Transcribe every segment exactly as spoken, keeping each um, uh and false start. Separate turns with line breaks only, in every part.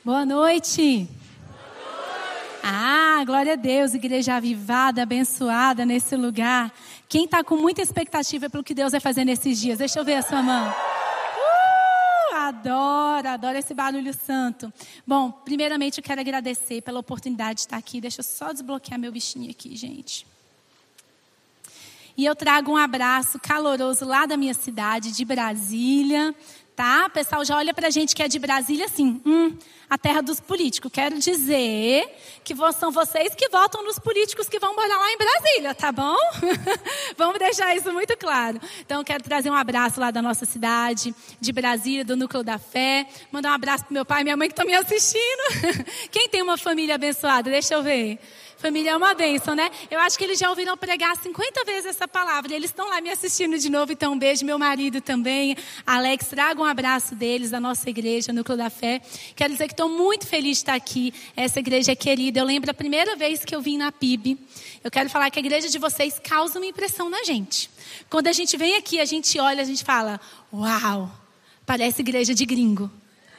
Boa noite. Ah, glória a Deus, igreja avivada, abençoada nesse lugar. Quem está com muita expectativa pelo que Deus vai fazer nesses dias? Deixa eu ver a sua mão. Uh, adoro, adoro esse barulho santo. Bom, primeiramente eu quero agradecer pela oportunidade de estar aqui. Deixa eu só desbloquear meu bichinho aqui, gente. E eu trago um abraço caloroso lá da minha cidade, de Brasília. Tá? O pessoal já olha pra gente que é de Brasília assim, hum, a terra dos políticos. Quero dizer que são vocês que votam nos políticos que vão morar lá em Brasília, tá bom? Vamos deixar isso muito claro. Então, quero trazer um abraço lá da nossa cidade, de Brasília, do Núcleo da Fé. Mandar um abraço pro meu pai e minha mãe que estão me assistindo. Quem tem uma família abençoada? Deixa eu ver. Família é uma bênção, né? Eu acho que eles já ouviram pregar cinquenta vezes essa palavra. E eles estão lá me assistindo de novo. Então, um beijo. Meu marido também. Alex, traga um abraço deles, da nossa igreja, Núcleo da Fé. Quero dizer que estou muito feliz de estar aqui. Essa igreja é querida. Eu lembro a primeira vez que eu vim na P I B. Eu quero falar que a igreja de vocês causa uma impressão na gente. Quando a gente vem aqui, a gente olha, a gente fala, uau, parece igreja de gringo.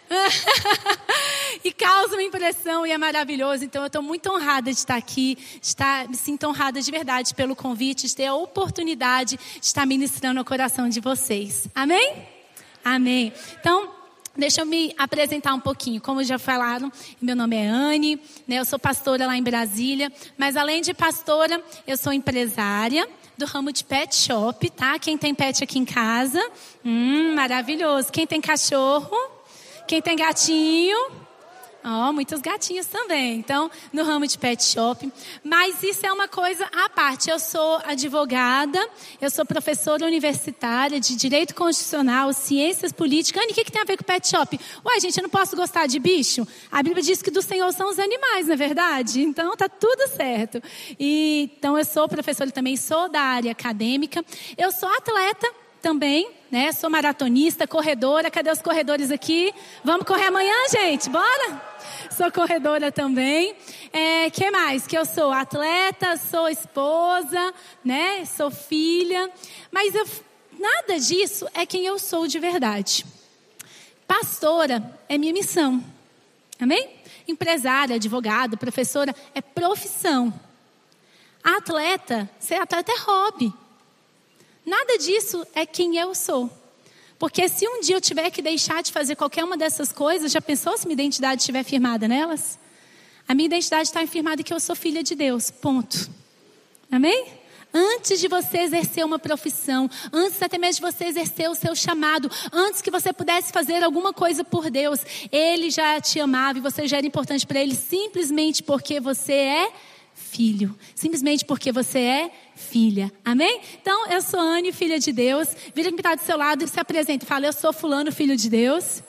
E causa uma impressão e é maravilhoso. Então eu estou muito honrada de estar aqui, de estar, me sinto honrada de verdade pelo convite, de ter a oportunidade de estar ministrando o coração de vocês. Amém? Amém. Então, deixa eu me apresentar um pouquinho. Como já falaram, meu nome é Anne, né? Eu sou pastora lá em Brasília, mas além de pastora, eu sou empresária do ramo de pet shop, tá? Quem tem pet aqui em casa? Hum, maravilhoso. Quem tem cachorro? Quem tem gatinho? Ó, oh, muitos gatinhos também. Então, no ramo de pet shop. Mas isso é uma coisa à parte. Eu sou advogada, eu sou professora universitária de Direito Constitucional, Ciências Políticas. Anny, o que, que tem a ver com pet shop? Ué, gente, eu não posso gostar de bicho? A Bíblia diz que do Senhor são os animais, não é verdade? Então, tá tudo certo. E, então, eu sou professora também, sou da área acadêmica. Eu sou atleta também, né? Sou maratonista, corredora. Cadê os corredores aqui? Vamos correr amanhã, gente? Bora? Sou corredora também. É, que mais? Que eu sou atleta, sou esposa, né? Sou filha. Mas eu, nada disso é quem eu sou de verdade. Pastora é minha missão. Amém? Empresária, advogado, professora é profissão. Atleta, ser atleta é hobby. Nada disso é quem eu sou. Porque se um dia eu tiver que deixar de fazer qualquer uma dessas coisas, já pensou se minha identidade estiver firmada nelas? A minha identidade está firmada que eu sou filha de Deus, ponto. Amém? Antes de você exercer uma profissão, antes até mesmo de você exercer o seu chamado, antes que você pudesse fazer alguma coisa por Deus, Ele já te amava e você já era importante para Ele simplesmente porque você é filho, simplesmente porque você é filha, amém? Então, eu sou Anny, filha de Deus. Vira quem está do seu lado e se apresenta e fala, eu sou fulano, filho de Deus.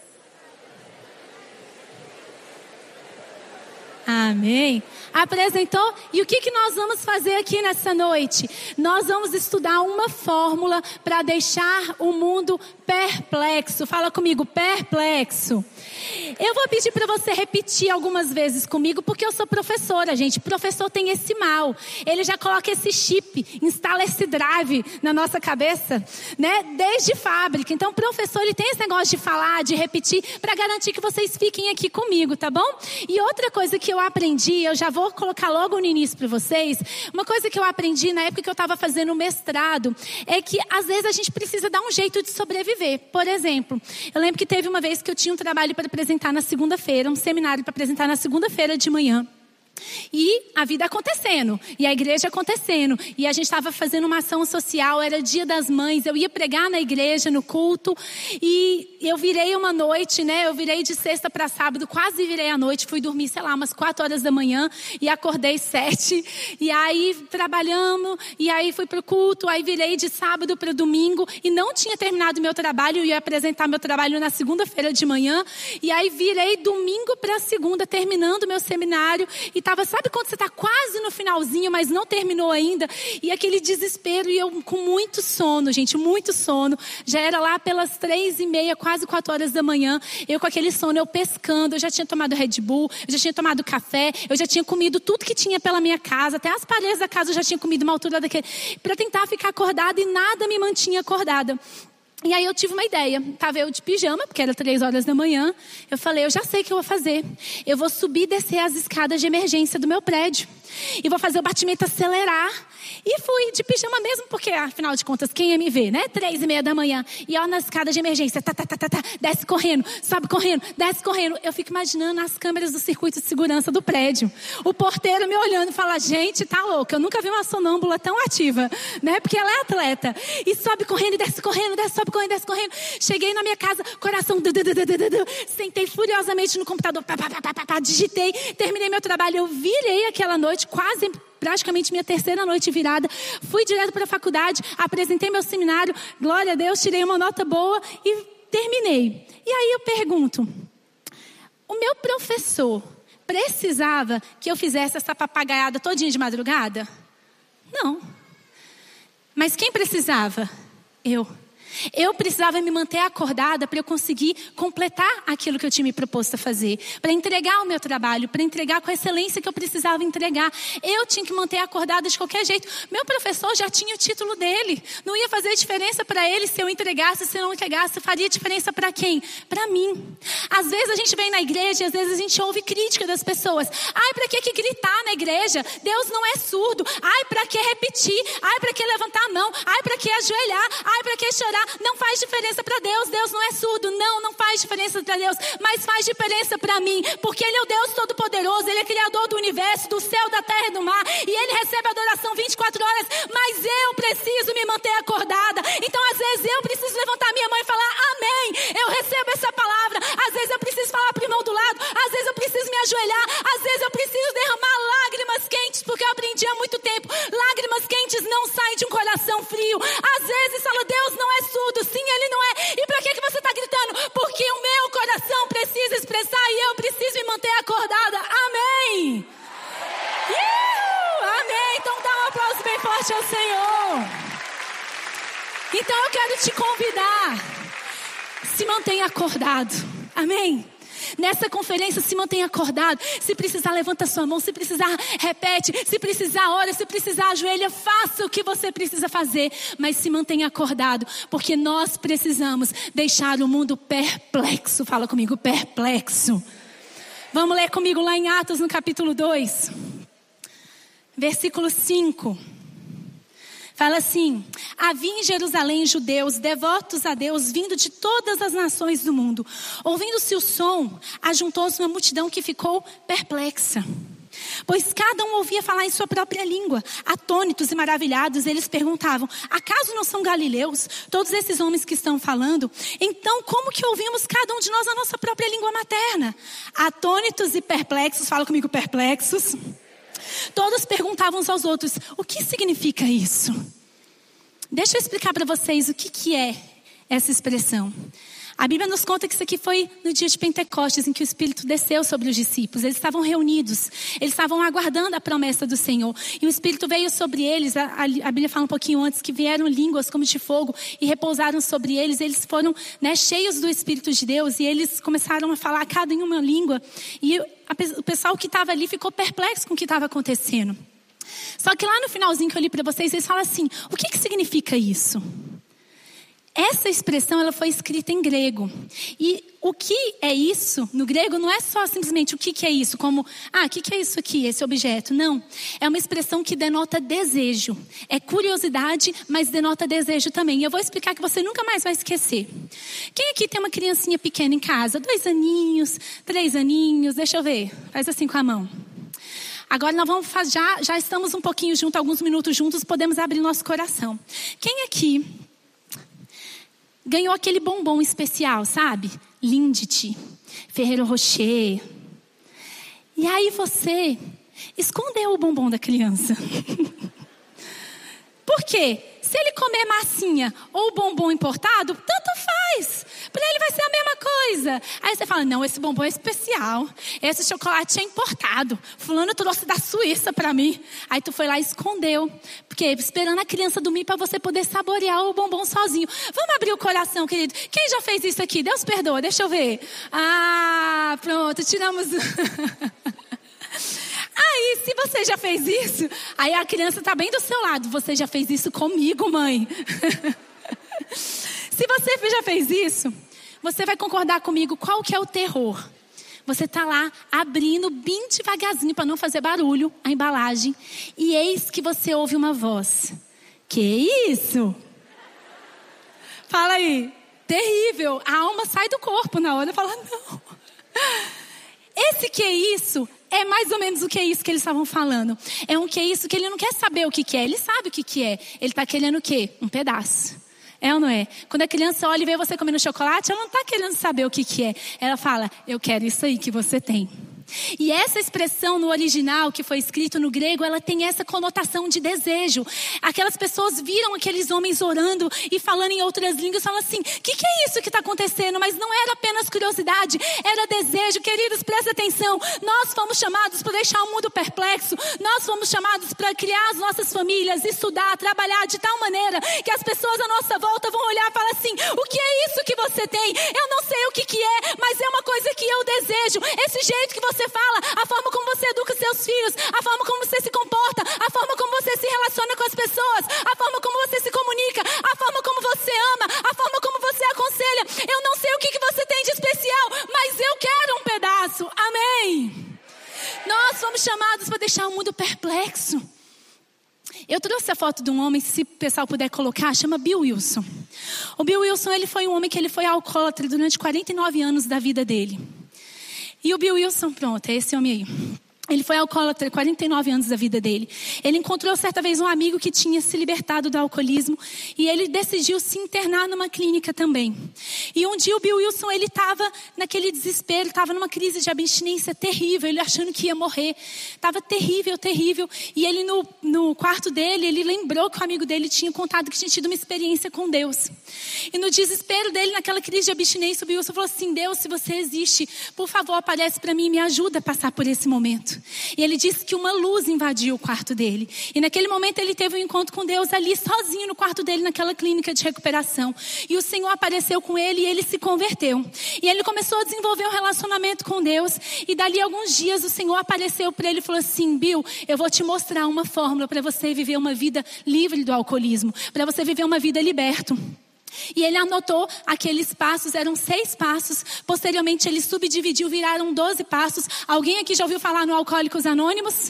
Amém. Apresentou? E o que, que nós vamos fazer aqui nessa noite? Nós vamos estudar uma fórmula para deixar o mundo perplexo. Fala comigo, perplexo. Eu vou pedir para você repetir algumas vezes comigo, porque eu sou professora, gente. Professor tem esse mal. Ele já coloca esse chip, instala esse drive na nossa cabeça, né? Desde fábrica. Então, professor, ele tem esse negócio de falar, de repetir, para garantir que vocês fiquem aqui comigo, tá bom? E outra coisa que eu aprendi, eu já vou colocar logo no início para vocês. Uma coisa que eu aprendi na época que eu estava fazendo o mestrado, é que às vezes a gente precisa dar um jeito de sobreviver. Por exemplo, eu lembro que teve uma vez que eu tinha um trabalho para apresentar na segunda-feira, um seminário para apresentar na segunda-feira de manhã. E a vida acontecendo, e a igreja acontecendo, e a gente estava fazendo uma ação social, era dia das mães, eu ia pregar na igreja, no culto, e eu virei uma noite, né, eu virei de sexta para sábado, quase virei à noite, fui dormir, sei lá, umas quatro horas da manhã, e acordei sete, e aí trabalhamos, e aí fui pro culto, aí virei de sábado para domingo, e não tinha terminado meu trabalho, eu ia apresentar meu trabalho na segunda-feira de manhã, e aí virei domingo para segunda, terminando meu seminário, e tava, sabe quando você está quase no finalzinho, mas não terminou ainda? E aquele desespero, e eu com muito sono, gente, muito sono. Já era lá pelas três e meia, quase quatro horas da manhã. Eu com aquele sono, eu pescando. Eu já tinha tomado Red Bull, eu já tinha tomado café, eu já tinha comido tudo que tinha pela minha casa. Até as paredes da casa eu já tinha comido uma altura daquele. Para tentar ficar acordada, e nada me mantinha acordada. E aí eu tive uma ideia, estava eu de pijama, porque era três horas da manhã. Eu falei, eu já sei o que eu vou fazer. Eu vou subir e descer as escadas de emergência do meu prédio. E vou fazer o batimento acelerar. E fui de pijama mesmo, porque afinal de contas, quem ia me ver, né? Três e meia da manhã. E ó, na escada de emergência, tá, tá, tá, tá, tá, desce correndo, sobe correndo, desce correndo. Eu fico imaginando as câmeras do circuito de segurança do prédio. O porteiro me olhando e fala, gente, tá louca. Eu nunca vi uma sonâmbula tão ativa, né? Porque ela é atleta. E sobe correndo, desce correndo, desce, sobe correndo, desce correndo. Cheguei na minha casa, coração, du, du, du, du, du, du. Sentei furiosamente no computador, pá, pá, pá, pá, pá, pá, digitei, terminei meu trabalho. Eu virei aquela noite, quase praticamente minha terceira noite virada. Fui direto para a faculdade, apresentei meu seminário, glória a Deus, tirei uma nota boa e terminei. E aí eu pergunto, o meu professor precisava que eu fizesse essa papagaiada todinha de madrugada? Não. Mas quem precisava? Eu. Eu precisava me manter acordada para eu conseguir completar aquilo que eu tinha me proposto a fazer. Para entregar o meu trabalho, para entregar com a excelência que eu precisava entregar. Eu tinha que manter acordada de qualquer jeito. Meu professor já tinha o título dele. Não ia fazer diferença para ele se eu entregasse, se eu não entregasse. Faria diferença para quem? Para mim. Às vezes a gente vem na igreja e às vezes a gente ouve crítica das pessoas. Ai, para que, que gritar na igreja? Deus não é surdo. Ai, para que repetir? Ai, para que levantar a mão? Ai, para que ajoelhar? Ai, para que chorar? Não faz diferença para Deus. Deus não é surdo. Não, não faz diferença para Deus. Mas faz diferença para mim. Porque Ele é o Deus Todo-Poderoso. Ele é Criador do universo, do céu, da terra e do mar. E Ele recebe adoração vinte e quatro horas. Mas eu preciso me manter acordada. Então às vezes eu preciso levantar minha mão e falar amém. Eu recebo essa palavra. Às vezes eu preciso falar para o irmão do lado. Às vezes eu preciso me ajoelhar. Às vezes eu preciso derramar lágrimas quentes. Porque eu aprendi há muito tempo. Lágrimas quentes não saem de um coração frio. Às vezes fala, Deus não é surdo. Sim, Ele não é. E para que, que você está gritando? Porque o meu coração precisa expressar e eu preciso me manter acordada. Amém. Uh, amém. Então dá um aplauso bem forte ao Senhor. Então eu quero te convidar. Se mantenha acordado. Amém. Nessa conferência, se mantenha acordado. Se precisar, levanta sua mão. Se precisar, repete. Se precisar, ora. Se precisar, ajoelha. Faça o que você precisa fazer. Mas se mantenha acordado. Porque nós precisamos deixar o mundo perplexo. Fala comigo, perplexo. Vamos ler comigo lá em Atos, no capítulo dois. Versículo cinco. Fala assim, havia em Jerusalém judeus devotos a Deus, vindo de todas as nações do mundo. Ouvindo-se o som, ajuntou-se uma multidão que ficou perplexa. Pois cada um ouvia falar em sua própria língua. Atônitos e maravilhados, eles perguntavam, acaso não são galileus todos esses homens que estão falando? Então como que ouvimos cada um de nós a nossa própria língua materna? Atônitos e perplexos, fala comigo, perplexos. Todos perguntavam uns aos outros, o que significa isso? Deixa eu explicar para vocês o que, que é essa expressão. A Bíblia nos conta que isso aqui foi no dia de Pentecostes, em que o Espírito desceu sobre os discípulos. Eles estavam reunidos, eles estavam aguardando a promessa do Senhor. E o Espírito veio sobre eles, a, a, a Bíblia fala um pouquinho antes, que vieram línguas como de fogo e repousaram sobre eles. Eles foram, né, cheios do Espírito de Deus e eles começaram a falar cada em uma língua. E a, o pessoal que estava ali ficou perplexo com o que estava acontecendo. Só que lá no finalzinho que eu li para vocês, eles falam assim, o que, que significa isso? Essa expressão ela foi escrita em grego. E o que é isso no grego não é só simplesmente o que, que é isso, como, ah, o que, que é isso aqui, esse objeto. Não, é uma expressão que denota desejo. É curiosidade, mas denota desejo também. E eu vou explicar que você nunca mais vai esquecer. Quem aqui tem uma criancinha pequena em casa? Dois aninhos, três aninhos, deixa eu ver. Faz assim com a mão. Agora nós vamos fazer, já, já estamos um pouquinho juntos, alguns minutos juntos, podemos abrir nosso coração. Quem aqui ganhou aquele bombom especial, sabe? Lindt, Ferrero Rocher. E aí você escondeu o bombom da criança. Por quê? Se ele comer massinha ou bombom importado, tanto faz. Para ele vai ser a mesma coisa. Aí você fala, não, esse bombom é especial. Esse chocolate é importado. Fulano trouxe da Suíça para mim. Aí tu foi lá e escondeu. Porque esperando a criança dormir para você poder saborear o bombom sozinho. Vamos abrir o coração, querido. Quem já fez isso aqui? Deus perdoa, deixa eu ver. Ah, pronto, tiramos... Aí, se você já fez isso, aí a criança está bem do seu lado. Você já fez isso comigo, mãe. Se Se você já fez isso, você vai concordar comigo qual que é o terror. Você está lá abrindo bem devagarzinho para não fazer barulho a embalagem. E eis que você ouve uma voz. Que isso? Fala aí. Terrível. A alma sai do corpo na hora e fala, não. Esse que isso é mais ou menos o que é isso que eles estavam falando. É um que é isso que ele não quer saber o que, que é. Ele sabe o que, que é. Ele está querendo o quê? Um pedaço. É ou não é? Quando a criança olha e vê você comendo chocolate, ela não está querendo saber o que, que é. Ela fala, eu quero isso aí que você tem. E essa expressão no original, que foi escrito no grego, ela tem essa conotação de desejo. Aquelas pessoas viram aqueles homens orando e falando em outras línguas, falam assim, o que, que é isso que está acontecendo? Mas não era apenas curiosidade, era desejo. Queridos, prestem atenção, nós fomos chamados para deixar o mundo perplexo, nós fomos chamados para criar as nossas famílias, estudar, trabalhar de tal maneira que as pessoas à nossa volta vão olhar e falar assim, o que é isso que você tem? Eu não sei o que, que é, mas é uma coisa que eu desejo. Esse jeito que você você fala, a forma como você educa seus filhos, a forma como você se comporta, a forma como você se relaciona com as pessoas, a forma como você se comunica, a forma como você ama, a forma como você aconselha. Eu não sei o que, que você tem de especial, mas eu quero um pedaço. Amém? Nós fomos chamados para deixar o mundo perplexo. Eu trouxe a foto de um homem, se o pessoal puder colocar, chama Bill Wilson. O Bill Wilson, ele foi um homem que ele foi alcoólatra durante quarenta e nove anos da vida dele. E o Bill Wilson, pronto, é esse homem aí. Ele foi alcoólatra quarenta e nove anos da vida dele. Ele encontrou certa vez um amigo que tinha se libertado do alcoolismo e ele decidiu se internar numa clínica também. E um dia o Bill Wilson, ele estava naquele desespero, estava numa crise de abstinência terrível, ele achando que ia morrer. Estava terrível, terrível. E ele no, no quarto dele, ele lembrou que o amigo dele tinha contado que tinha tido uma experiência com Deus. E no desespero dele, naquela crise de abstinência, o Bill Wilson falou assim, Deus, se você existe, por favor, aparece para mim e me ajuda a passar por esse momento. E ele disse que uma luz invadiu o quarto dele. E naquele momento ele teve um encontro com Deus ali sozinho no quarto dele, naquela clínica de recuperação. E o Senhor apareceu com ele e ele se converteu. E ele começou a desenvolver um relacionamento com Deus. E dali a alguns dias o Senhor apareceu para ele e falou assim, Bill, eu vou te mostrar uma fórmula para você viver uma vida livre do alcoolismo. Para você viver uma vida liberto. E ele anotou aqueles passos, eram seis passos. Posteriormente ele subdividiu, viraram doze passos. Alguém aqui já ouviu falar no Alcoólicos Anônimos?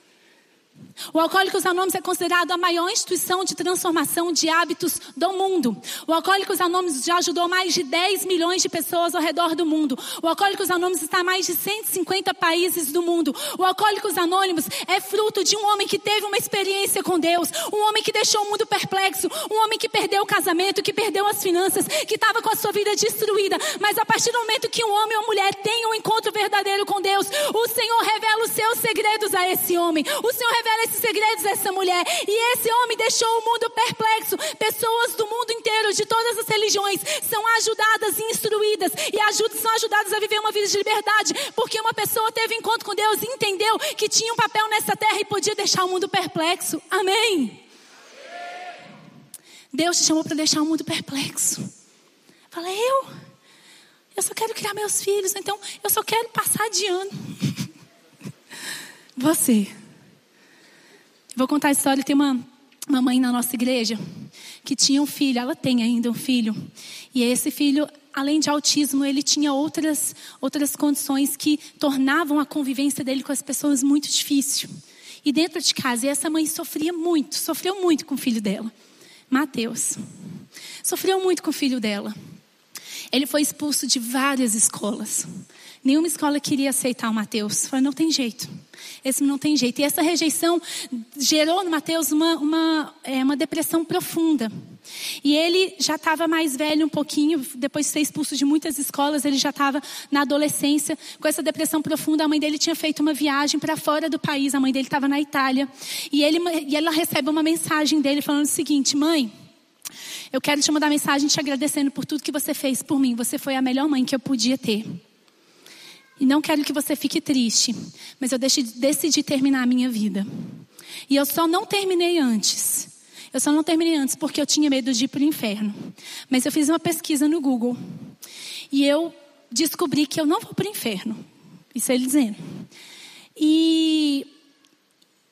O Alcoólicos Anônimos é considerado a maior instituição de transformação de hábitos do mundo. O Alcoólicos Anônimos já ajudou mais de dez milhões de pessoas ao redor do mundo. O Alcoólicos Anônimos está em mais de cento e cinquenta países do mundo. O Alcoólicos Anônimos é fruto de um homem que teve uma experiência com Deus. Um homem que deixou o mundo perplexo. Um homem que perdeu o casamento, que perdeu as finanças, que estava com a sua vida destruída. Mas a partir do momento que um homem ou uma mulher tem um encontro verdadeiro com Deus, o Senhor revela os seus segredos a esse homem. O Senhor revela esses segredos dessa mulher. E esse homem deixou o mundo perplexo. Pessoas do mundo inteiro, de todas as religiões, são ajudadas e instruídas e ajud- são ajudadas a viver uma vida de liberdade, porque uma pessoa teve encontro com Deus e entendeu que tinha um papel nessa terra e podia deixar o mundo perplexo. Amém? Deus te chamou para deixar o mundo perplexo. Fala, eu? Eu só quero criar meus filhos, então eu só quero passar de ano. Você. Vou contar a história. Tem uma, uma mãe na nossa igreja que tinha um filho, ela tem ainda um filho. E esse filho, além de autismo, ele tinha outras, outras condições que tornavam a convivência dele com as pessoas muito difícil. E dentro de casa, e essa mãe sofria muito, sofreu muito com o filho dela, Mateus. Sofreu muito com o filho dela. Ele foi expulso de várias escolas. Nenhuma escola queria aceitar o Mateus. Falou, não tem jeito. Esse não tem jeito. E essa rejeição gerou no Mateus uma, uma, é, uma depressão profunda. E ele já estava mais velho um pouquinho. Depois de ser expulso de muitas escolas, ele já estava na adolescência. Com essa depressão profunda, a mãe dele tinha feito uma viagem para fora do país. A mãe dele estava na Itália. E, ele, e ela recebe uma mensagem dele falando o seguinte, mãe, eu quero te mandar mensagem te agradecendo por tudo que você fez por mim. Você foi a melhor mãe que eu podia ter. E não quero que você fique triste, mas eu decidi terminar a minha vida. E eu só não terminei antes. Eu só não terminei antes porque eu tinha medo de ir para o inferno. Mas eu fiz uma pesquisa no Google. E eu descobri que eu não vou para o inferno. Isso é ele dizendo. E... Então,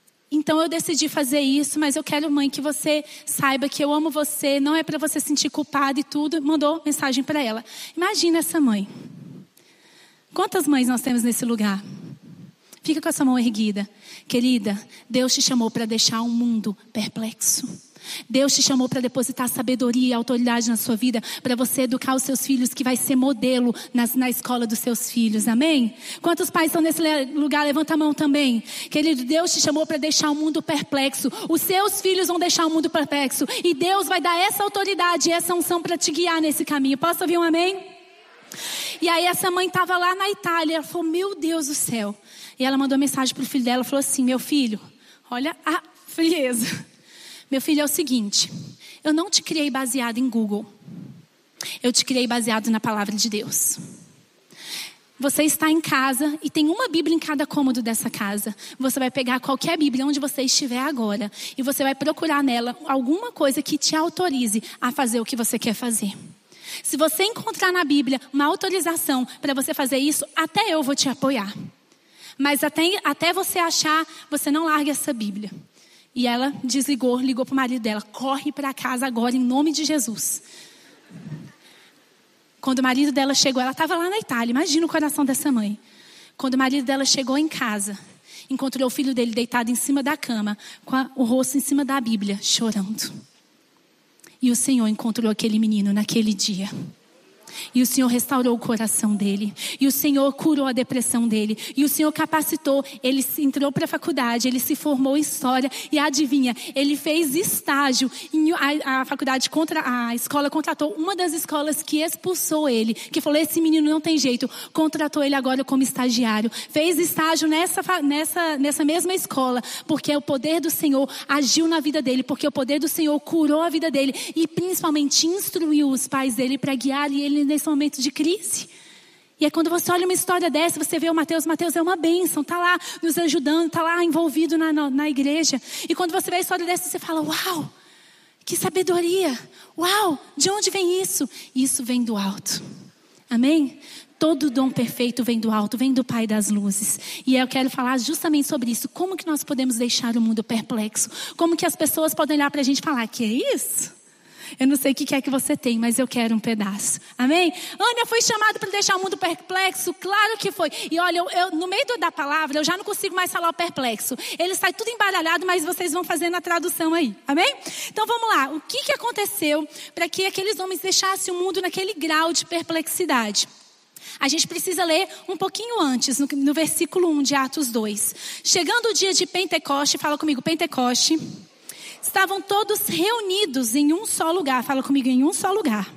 Então eu decidi fazer isso, mas eu quero, mãe, que você saiba que eu amo você, não é para você sentir culpada e tudo. Mandou mensagem para ela. Imagina essa mãe. Quantas mães nós temos nesse lugar? Fica com essa mão erguida. Querida, Deus te chamou para deixar um mundo perplexo. Deus te chamou para depositar sabedoria e autoridade na sua vida, para você educar os seus filhos, que vai ser modelo nas, na escola dos seus filhos, amém? Quantos pais estão nesse lugar? Levanta a mão também. Querido, Deus te chamou para deixar o mundo perplexo. Os seus filhos vão deixar o mundo perplexo, e Deus vai dar essa autoridade e essa unção para te guiar nesse caminho. Posso ouvir um amém? E aí essa mãe estava lá na Itália, ela falou, meu Deus do céu. E ela mandou mensagem para o filho dela, falou assim, meu filho, olha a frieza. Meu filho, é o seguinte, eu não te criei baseado em Google. Eu te criei baseado na palavra de Deus. Você está em casa e tem uma Bíblia em cada cômodo dessa casa. Você vai pegar qualquer Bíblia onde você estiver agora e você vai procurar nela alguma coisa que te autorize a fazer o que você quer fazer. Se você encontrar na Bíblia uma autorização para você fazer isso, até eu vou te apoiar. Mas até, até você achar, você não larga essa Bíblia. E ela desligou, ligou para o marido dela. Corre para casa agora, em nome de Jesus. Quando o marido dela chegou, ela estava lá na Itália. Imagina o coração dessa mãe. Quando o marido dela chegou em casa, encontrou o filho dele deitado em cima da cama, com a, o rosto em cima da Bíblia, chorando. E o Senhor encontrou aquele menino naquele dia. E o Senhor restaurou o coração dele. E o Senhor curou a depressão dele. E o Senhor capacitou. Ele entrou para a faculdade. Ele se formou em história. E adivinha, ele fez estágio. Em a, a faculdade, contra, a escola contratou uma das escolas que expulsou ele. Que falou, esse menino não tem jeito. Contratou ele agora como estagiário. Fez estágio nessa, nessa, nessa mesma escola. Porque o poder do Senhor agiu na vida dele. Porque o poder do Senhor curou a vida dele. E principalmente instruiu os pais dele para guiar ele nesse momento de crise. E é quando você olha uma história dessa, você vê o Mateus, Mateus é uma bênção, está lá nos ajudando, está lá envolvido na, na, na igreja. E quando você vê a história dessa, você fala, uau, que sabedoria, uau, de onde vem isso? Isso vem do alto, amém? Todo dom perfeito vem do alto, vem do Pai das luzes. E eu quero falar justamente sobre isso. Como que nós podemos deixar o mundo perplexo? Como que as pessoas podem olhar para a gente e falar, que é isso? Eu não sei o que é que você tem, mas eu quero um pedaço. Amém? Ana, foi chamada para deixar o mundo perplexo? Claro que foi. E olha, eu, eu, no meio da palavra, eu já não consigo mais falar o perplexo. Ele sai tudo embaralhado, mas vocês vão fazendo a tradução aí. Amém? Então vamos lá. O que, que aconteceu para que aqueles homens deixassem o mundo naquele grau de perplexidade? A gente precisa ler um pouquinho antes, no, no versículo um de Atos dois. Chegando o dia de Pentecoste, fala comigo, Pentecoste. Estavam todos reunidos em um só lugar. Fala comigo, em um só lugar.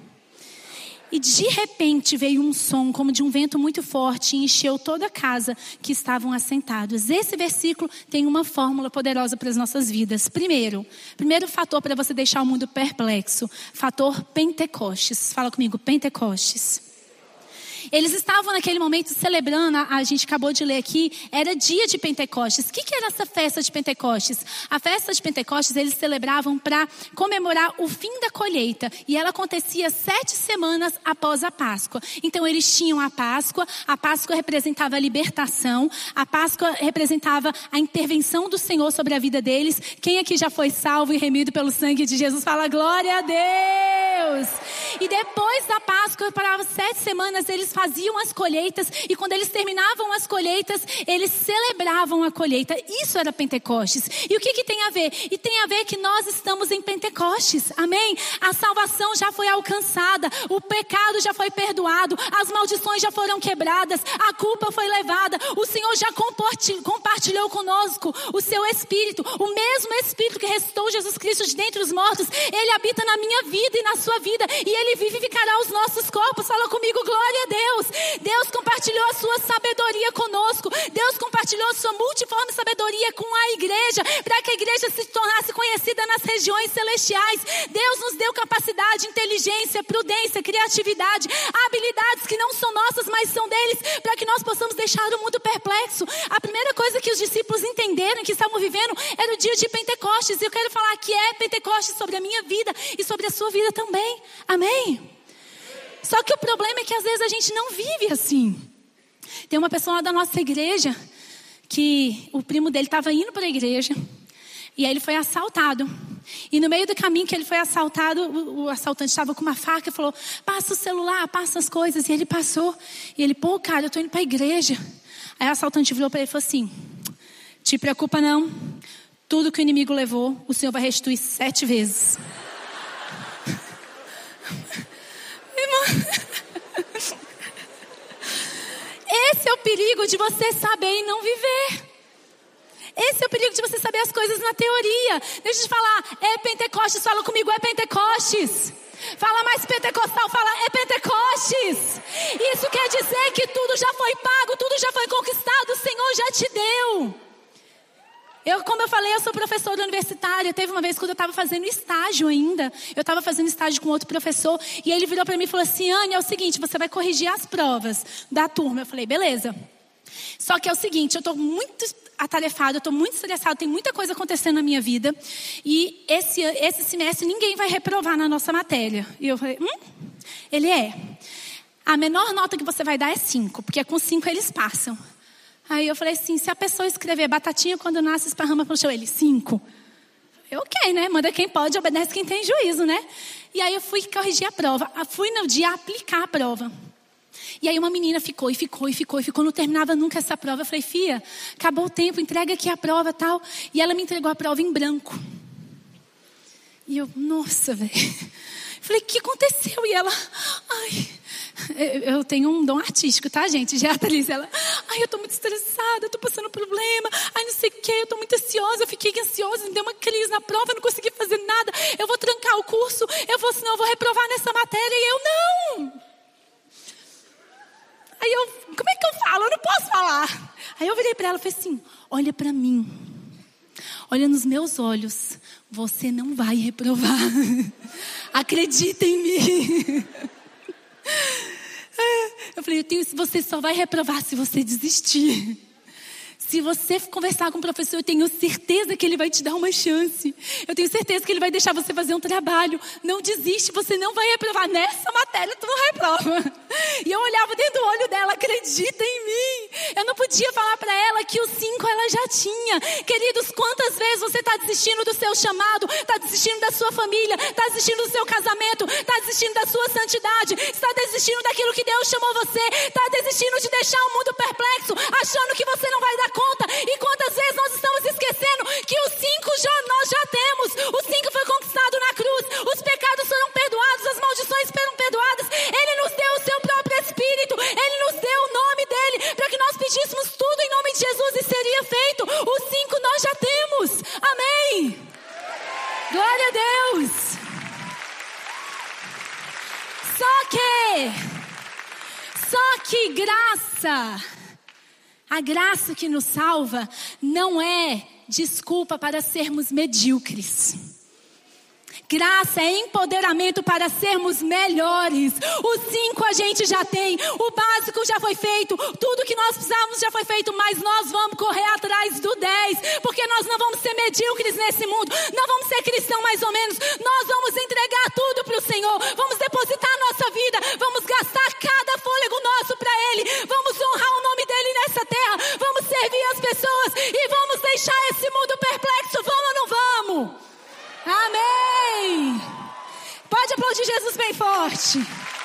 E de repente veio um som como de um vento muito forte e encheu toda a casa que estavam assentados. Esse versículo tem uma fórmula poderosa para as nossas vidas. Primeiro, primeiro fator para você deixar o mundo perplexo. Fator Pentecostes. Fala comigo, Pentecostes. Eles estavam naquele momento celebrando, a gente acabou de ler aqui, era dia de Pentecostes. O que, que era essa festa de Pentecostes? A festa de Pentecostes eles celebravam para comemorar o fim da colheita. E ela acontecia sete semanas após a Páscoa. Então eles tinham a Páscoa, a Páscoa representava a libertação, a Páscoa representava a intervenção do Senhor sobre a vida deles. Quem aqui já foi salvo e remido pelo sangue de Jesus? Fala glória a Deus! E depois da Páscoa, para sete semanas, eles faziam as colheitas e quando eles terminavam as colheitas, eles celebravam a colheita. Isso era Pentecostes. E o que, que tem a ver? E tem a ver que nós estamos em Pentecostes, amém? A salvação já foi alcançada, o pecado já foi perdoado, as maldições já foram quebradas, a culpa foi levada, o Senhor já compartilhou conosco o seu Espírito, o mesmo Espírito que ressuscitou Jesus Cristo de dentre os mortos, Ele habita na minha vida e na sua vida, e Ele vivificará os nossos corpos. Fala comigo, glória a Deus. Deus compartilhou a sua sabedoria conosco. Deus compartilhou a sua multiforme sabedoria com a igreja, para que a igreja se tornasse conhecida nas regiões celestiais. Deus nos deu capacidade, inteligência, prudência, criatividade, habilidades que não são nossas, mas são deles, para que nós possamos deixar o mundo perplexo. A primeira coisa que os discípulos entenderam, que estavam vivendo, era o dia de Pentecostes. E eu quero falar que é Pentecostes sobre a minha vida e sobre a sua vida também. Amém? Só que o problema é que às vezes a gente não vive assim. Tem uma pessoa lá da nossa igreja, que o primo dele estava indo para a igreja, E aí ele foi assaltado. E no meio do caminho que ele foi assaltado, o, o assaltante estava com uma faca e falou, passa o celular, passa as coisas. E ele passou. E ele, pô, cara, eu tô indo para a igreja. Aí o assaltante virou para ele e falou assim, te preocupa não, tudo que o inimigo levou, o Senhor vai restituir sete vezes. Irmão, esse é o perigo de você saber e não viver. Esse é o perigo de você saber as coisas na teoria. Deixa eu te falar, é Pentecostes, fala comigo, é Pentecostes. Fala mais pentecostal, fala, é Pentecostes. Isso quer dizer que tudo já foi pago, tudo já foi conquistado, o Senhor já te deu. Eu, como eu falei, eu sou professora universitária. Teve uma vez quando eu estava fazendo estágio ainda. Eu estava fazendo estágio com outro professor. E ele virou para mim e falou assim, Anne, é o seguinte, você vai corrigir as provas da turma. Eu falei, beleza. Só que é o seguinte, eu estou muito atarefada, eu estou muito estressada, tem muita coisa acontecendo na minha vida. E esse, esse semestre ninguém vai reprovar na nossa matéria. E eu falei, hum? Ele é. A menor nota que você vai dar é cinco, porque com cinco eles passam. Aí eu falei assim, se a pessoa escrever batatinha quando nasce, esparrama pro chão, ele, cinco. Eu, ok, né? Manda quem pode, obedece quem tem juízo, né? E aí eu fui corrigir a prova. Fui no dia aplicar a prova. E aí uma menina ficou e ficou e ficou e ficou. Não terminava nunca essa prova. Eu falei, fia, acabou o tempo, entrega aqui a prova e tal. E ela me entregou a prova em branco. E eu, nossa, velho. Falei, o que aconteceu? E ela, ai... Eu tenho um dom artístico, tá, gente? Já a Thalys, ela, ai, eu tô muito estressada, eu tô passando problema, ai, não sei o que, eu tô muito ansiosa, eu fiquei ansiosa, me deu uma crise na prova, eu não consegui fazer nada, eu vou trancar o curso, eu vou, senão eu vou reprovar nessa matéria, e eu, não! Aí eu, como é que eu falo? Eu não posso falar. Aí eu virei pra ela e falei assim, olha pra mim, olha nos meus olhos, você não vai reprovar, acredita em mim. Eu falei, eu tenho, você só vai reprovar se você desistir. Se você conversar com o professor, eu tenho certeza que ele vai te dar uma chance. Eu tenho certeza que ele vai deixar você fazer um trabalho. Não desiste, você não vai reprovar. Nessa matéria tu não reprova. E eu olhava dentro do olho dela, acredita em mim. Eu não podia falar para ela que os cinco ela já tinha. Queridos, quantas vezes você está desistindo do seu chamado, está desistindo da sua família, está desistindo do seu casamento, está desistindo da sua santidade, está desistindo daquilo que Deus chamou você, está desistindo de deixar o mundo perplexo, achando que você não vai dar conta. E quantas vezes nós estamos esquecendo que os cinco já, nós já temos. Os cinco foi conquistado na cruz. Os pecados foram perdoados, as maldições foram perdoadas. Ele nos deu o seu próprio Espírito. Ele nos deu o nome dele para que nós pedíssemos tudo em nome de Jesus e seria feito. Os cinco nós já temos. Amém. Glória a Deus. Só que Só que graça, a graça que nos salva não é desculpa para sermos medíocres. Graça é empoderamento para sermos melhores. Os cinco a gente já tem, o básico já foi feito, tudo que nós precisávamos já foi feito, mas nós vamos correr atrás do dez, porque nós não vamos ser medíocres nesse mundo, não vamos ser cristão mais ou menos, nós vamos entregar tudo para o Senhor, vamos depositar nossa vida, vamos gastar cada fôlego nosso para Ele, vamos honrar o nome dEle nessa terra, vamos servir as pessoas e vamos deixar esse mundo perplexo, vamos ou não vamos? Amém! Pode aplaudir Jesus bem forte.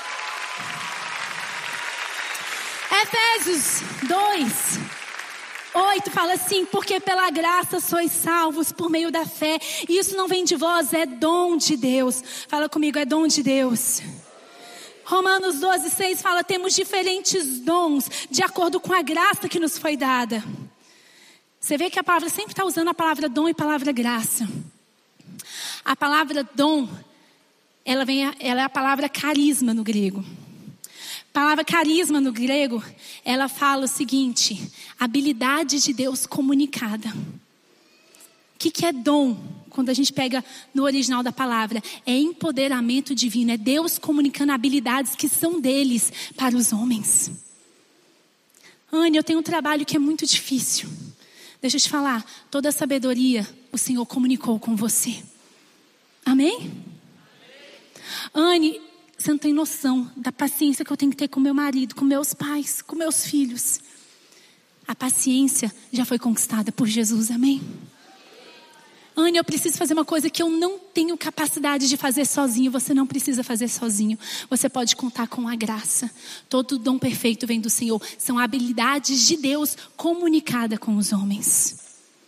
Efésios dois, oito fala assim, porque pela graça sois salvos por meio da fé. E isso não vem de vós, é dom de Deus. Fala comigo, é dom de Deus. Romanos doze, seis fala, temos diferentes dons de acordo com a graça que nos foi dada. Você vê que a palavra sempre está usando a palavra dom e a palavra graça. A palavra dom, ela, vem, ela é a palavra carisma no grego. A palavra carisma no grego, ela fala o seguinte, habilidade de Deus comunicada. O que, que é dom? Quando a gente pega no original da palavra, é empoderamento divino, é Deus comunicando habilidades que são deles para os homens. Anne, eu tenho um trabalho que é muito difícil. Deixa eu te falar, toda a sabedoria o Senhor comunicou com você. Amém? Anne, você não tem noção da paciência que eu tenho que ter com meu marido, com meus pais, com meus filhos. A paciência já foi conquistada por Jesus, amém? Anne, eu preciso fazer uma coisa que eu não tenho capacidade de fazer sozinho. Você não precisa fazer sozinho. Você pode contar com a graça. Todo dom perfeito vem do Senhor. São habilidades de Deus comunicada com os homens.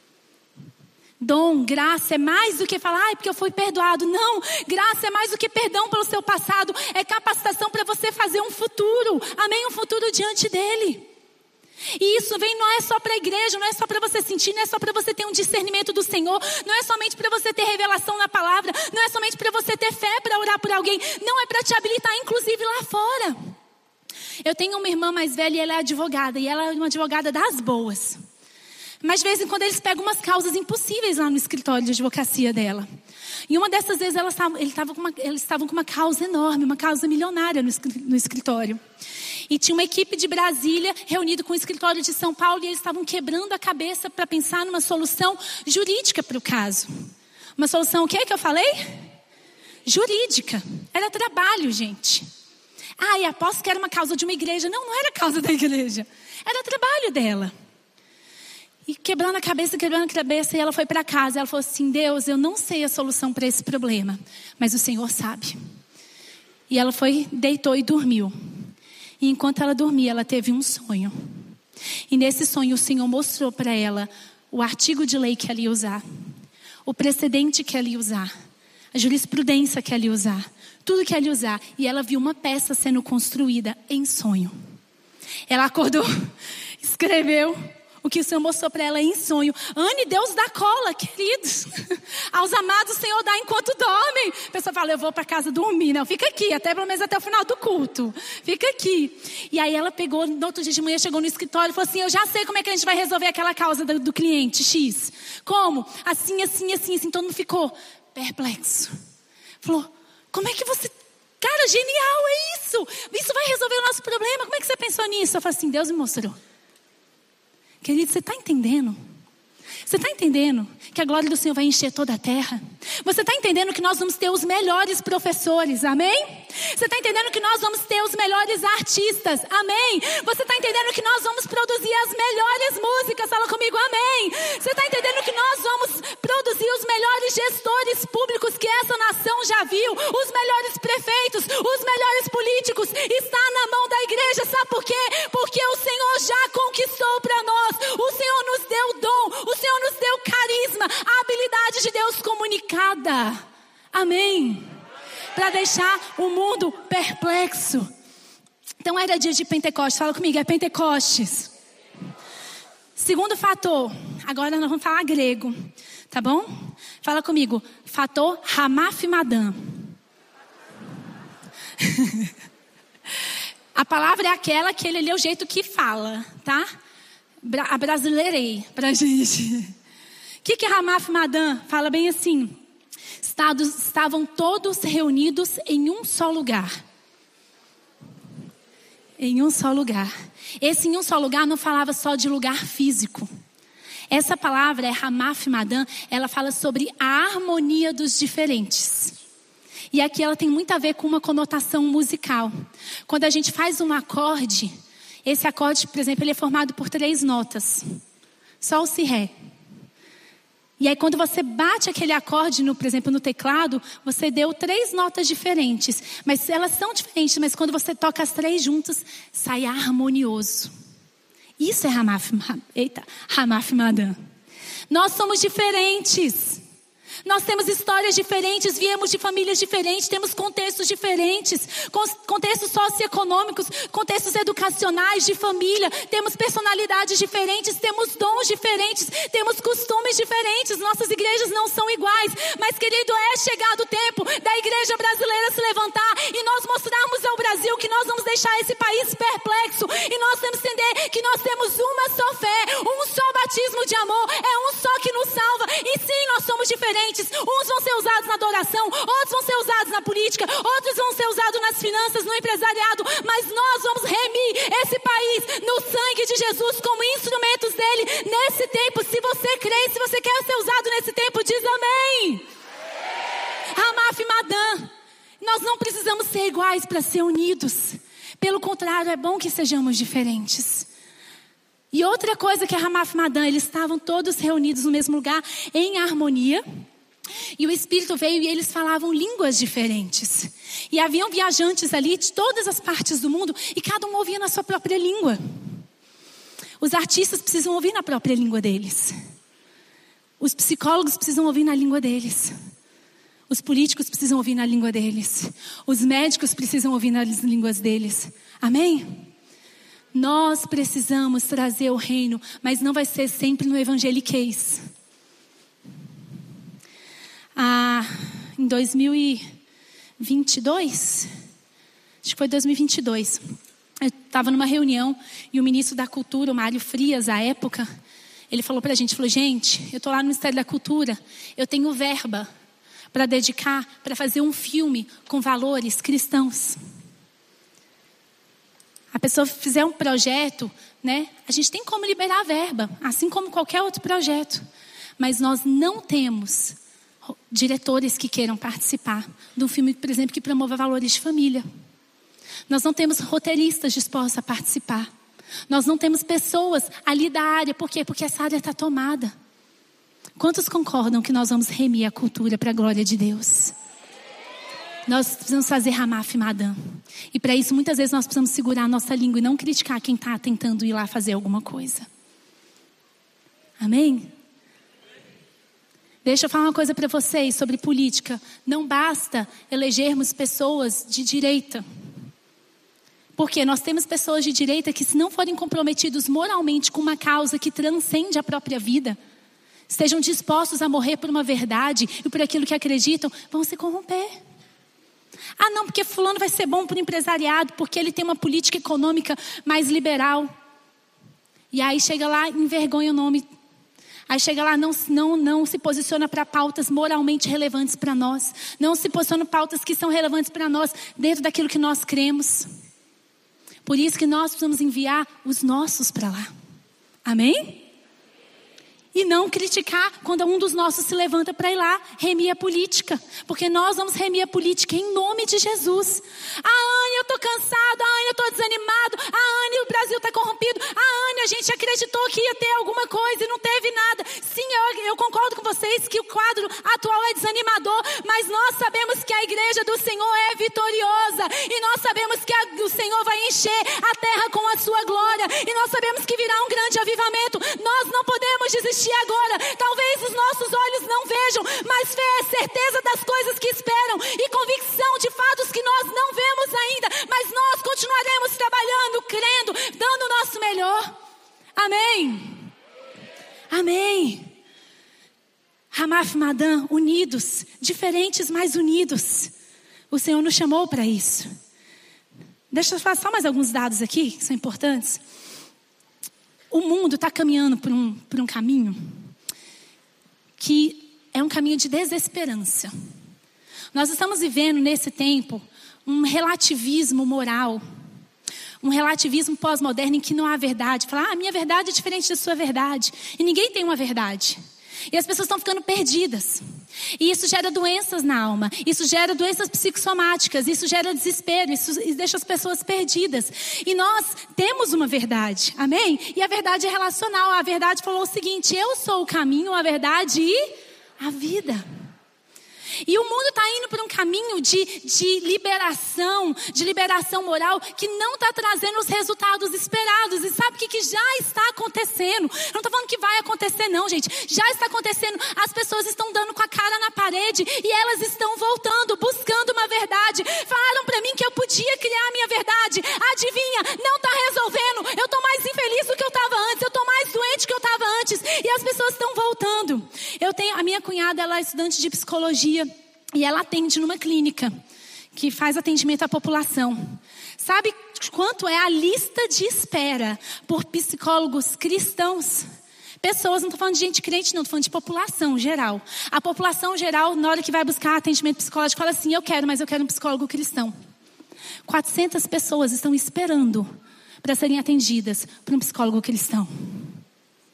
Dom, graça é mais do que falar, ai, porque eu fui perdoado. Não, graça é mais do que perdão pelo seu passado. É capacitação para você fazer um futuro. Amém? Um futuro diante dele. E isso vem, não é só para a igreja, não é só para você sentir, não é só para você ter um discernimento do Senhor, não é somente para você ter revelação na palavra, não é somente para você ter fé para orar por alguém, não é para te habilitar, inclusive lá fora. Eu tenho uma irmã mais velha e ela é advogada, e ela é uma advogada das boas. Mas de vez em quando eles pegam umas causas impossíveis lá no escritório de advocacia dela. E uma dessas vezes ela estava, ele tava com uma, eles estavam com uma causa enorme, uma causa milionária no, no escritório. E tinha uma equipe de Brasília reunida com o escritório de São Paulo e eles estavam quebrando a cabeça para pensar numa solução jurídica para o caso. Uma solução o que que eu falei? Jurídica. Era trabalho, gente. Ah, e aposto que era uma causa de uma igreja. Não, não era causa da igreja. Era trabalho dela. E quebrando a cabeça, quebrando a cabeça, e ela foi para casa. Ela falou assim, Deus, eu não sei a solução para esse problema, mas o Senhor sabe. E ela foi, deitou e dormiu. E enquanto ela dormia, ela teve um sonho. E nesse sonho o Senhor mostrou para ela o artigo de lei que ela ia usar. O precedente que ela ia usar. A jurisprudência que ela ia usar. Tudo que ela ia usar. E ela viu uma peça sendo construída em sonho. Ela acordou, escreveu o que o Senhor mostrou para ela em sonho. Anne, Deus dá cola, queridos. Aos amados o Senhor dá enquanto dormem. A pessoa fala, eu vou para casa dormir. Não, fica aqui, até pelo menos até o final do culto. Fica aqui. E aí ela pegou, no outro dia de manhã, chegou no escritório e falou assim, eu já sei como é que a gente vai resolver aquela causa do, do cliente X. Como? Assim, assim, assim, assim. Todo mundo ficou perplexo. Falou, como é que você... Cara, genial, é isso. Isso vai resolver o nosso problema. Como é que você pensou nisso? Eu falei assim, Deus me mostrou. Querido, você está entendendo? Você está entendendo que a glória do Senhor vai encher toda a terra? Você está entendendo que nós vamos ter os melhores professores, amém? Você está entendendo que nós vamos ter os melhores artistas, amém? Você está entendendo que nós vamos produzir as melhores músicas, fala comigo, amém? Você está entendendo que nós vamos produzir os melhores gestores públicos que essa nação já viu, os melhores prefeitos, os melhores políticos, está na mão da igreja, sabe por quê? Porque o Senhor já conquistou para nós, o Senhor nos deu dom, o Senhor nos deu carisma, a habilidade de Deus comunicada, amém? Para deixar o mundo perplexo. Então era dia de Pentecostes, fala comigo, é Pentecostes. Segundo fator, agora nós vamos falar grego, tá bom? Fala comigo, fator Hamaf Madam. A palavra é aquela que ele ali é o jeito que fala, tá? A brasileirei pra gente. O que que é Hamaf Madam? Fala bem assim. Estavam todos reunidos em um só lugar. Em um só lugar. Esse em um só lugar não falava só de lugar físico. Essa palavra é Hamaf Madam, ela fala sobre a harmonia dos diferentes. E aqui ela tem muito a ver com uma conotação musical. Quando a gente faz um acorde, esse acorde, por exemplo, ele é formado por três notas. Sol, si, ré. E aí quando você bate aquele acorde, no, por exemplo, no teclado, você deu três notas diferentes. Mas elas são diferentes, mas quando você toca as três juntas, sai harmonioso. Isso é Hamaf, eita, Hamaf Madam. Nós somos diferentes. Nós temos histórias diferentes, viemos de famílias diferentes, temos contextos diferentes, contextos socioeconômicos, contextos educacionais, de família, temos personalidades diferentes, temos dons diferentes, temos costumes diferentes, nossas igrejas não são iguais, mas querido, é chegado o tempo da igreja brasileira se levantar e nós mostrarmos ao Brasil que nós vamos deixar esse país perplexo e nós temos que entender que nós temos uma só fé, um só batismo de amor, é um só que nos salva e sim, nós somos diferentes. Uns vão ser usados na adoração, outros vão ser usados na política, outros vão ser usados nas finanças, no empresariado, mas nós vamos remir esse país no sangue de Jesus como instrumentos dele nesse tempo. Se você crê, se você quer ser usado nesse tempo, diz amém. Hamaf Madam. Nós não precisamos ser iguais para ser unidos. Pelo contrário, é bom que sejamos diferentes. E outra coisa que a Ramaf Madã, eles estavam todos reunidos no mesmo lugar, em harmonia. E o Espírito veio e eles falavam línguas diferentes. E haviam viajantes ali de todas as partes do mundo e cada um ouvia na sua própria língua. Os artistas precisam ouvir na própria língua deles. Os psicólogos precisam ouvir na língua deles. Os políticos precisam ouvir na língua deles. Os médicos precisam ouvir nas línguas deles. Amém? Nós precisamos trazer o reino, mas não vai ser sempre no evangeliquez. Ah, em dois mil e vinte e dois, acho que foi dois mil e vinte e dois, eu estava numa reunião e o ministro da Cultura, o Mário Frias, à época, ele falou para a gente, falou, gente, eu estou lá no Ministério da Cultura, eu tenho verba para dedicar, para fazer um filme com valores cristãos. A pessoa fizer um projeto, né? A gente tem como liberar a verba, assim como qualquer outro projeto. Mas nós não temos diretores que queiram participar de um filme, por exemplo, que promova valores de família. Nós não temos roteiristas dispostos a participar. Nós não temos pessoas ali da área. Por quê? Porque essa área está tomada. Quantos concordam que nós vamos remir a cultura para a glória de Deus? Nós precisamos fazer Ramaf Madã. E para isso, muitas vezes, nós precisamos segurar a nossa língua e não criticar quem está tentando ir lá fazer alguma coisa. Amém? Deixa eu falar uma coisa para vocês sobre política. Não basta elegermos pessoas de direita. Porque nós temos pessoas de direita que, se não forem comprometidos moralmente com uma causa que transcende a própria vida, estejam dispostos a morrer por uma verdade e por aquilo que acreditam, vão se corromper. Ah, não, porque fulano vai ser bom para o empresariado, porque ele tem uma política econômica mais liberal. E aí chega lá, envergonha o nome. Aí chega lá, não, não, não se posiciona para pautas moralmente relevantes para nós. Não se posiciona para pautas que são relevantes para nós, dentro daquilo que nós cremos. Por isso que nós precisamos enviar os nossos para lá. Amém? E não criticar quando um dos nossos se levanta para ir lá remir a política. Porque nós vamos remir a política em nome de Jesus. Ah, Anne, eu estou cansado. Ah, Anne, eu estou desanimado. Ah, Anne, o Brasil está corrompido. Ah, Anne, a gente acreditou que ia ter alguma coisa e não teve nada. Sim, eu, eu concordo com vocês que o quadro atual é desanimador. Mas nós sabemos que a igreja do Senhor é vitoriosa. E nós sabemos que a, o Senhor vai encher a terra com a sua glória. E nós sabemos que virá um grande avivamento. Nós não podemos desistir agora. Talvez os nossos olhos não vejam, mas fé é certeza das coisas que esperam e convicção de fatos que nós não vemos ainda, mas nós continuaremos trabalhando, crendo, dando o nosso melhor. Amém? Amém. Ramaf Madã, unidos, diferentes, mas unidos. O Senhor nos chamou para isso. Deixa eu falar só mais alguns dados aqui que são importantes. O mundo está caminhando por um, por um caminho que é um caminho de desesperança. Nós estamos vivendo nesse tempo um relativismo moral, um relativismo pós-moderno em que não há verdade. Falar, ah, a minha verdade é diferente da sua verdade. E ninguém tem uma verdade. E as pessoas estão ficando perdidas. E isso gera doenças na alma. Isso gera doenças psicossomáticas. Isso gera desespero. Isso deixa as pessoas perdidas. E nós temos uma verdade. Amém? E a verdade é relacional. A verdade falou o seguinte: eu sou o caminho, a verdade e a vida. E o mundo está indo por um caminho de, de liberação, de liberação moral, que não está trazendo os resultados esperados. E sabe o que, que já está acontecendo? Eu não estou falando que vai acontecer não, gente. Já está acontecendo. As pessoas estão dando com a cara na parede e elas estão voltando, buscando uma verdade. Falaram para mim que eu podia criar a minha verdade. Adivinha? Não está resolvendo. Eu estou mais infeliz do que eu estava antes. Eu estou mais doente do que eu estava antes. E as pessoas estão voltando. Eu tenho, a minha cunhada, ela é estudante de psicologia. E ela atende numa clínica que faz atendimento à população. Sabe quanto é a lista de espera por psicólogos cristãos? Pessoas, não estou falando de gente crente não, estou falando de população geral. A população geral, na hora que vai buscar atendimento psicológico, fala assim, eu quero, mas eu quero um psicólogo cristão. quatrocentas pessoas estão esperando para serem atendidas por um psicólogo cristão.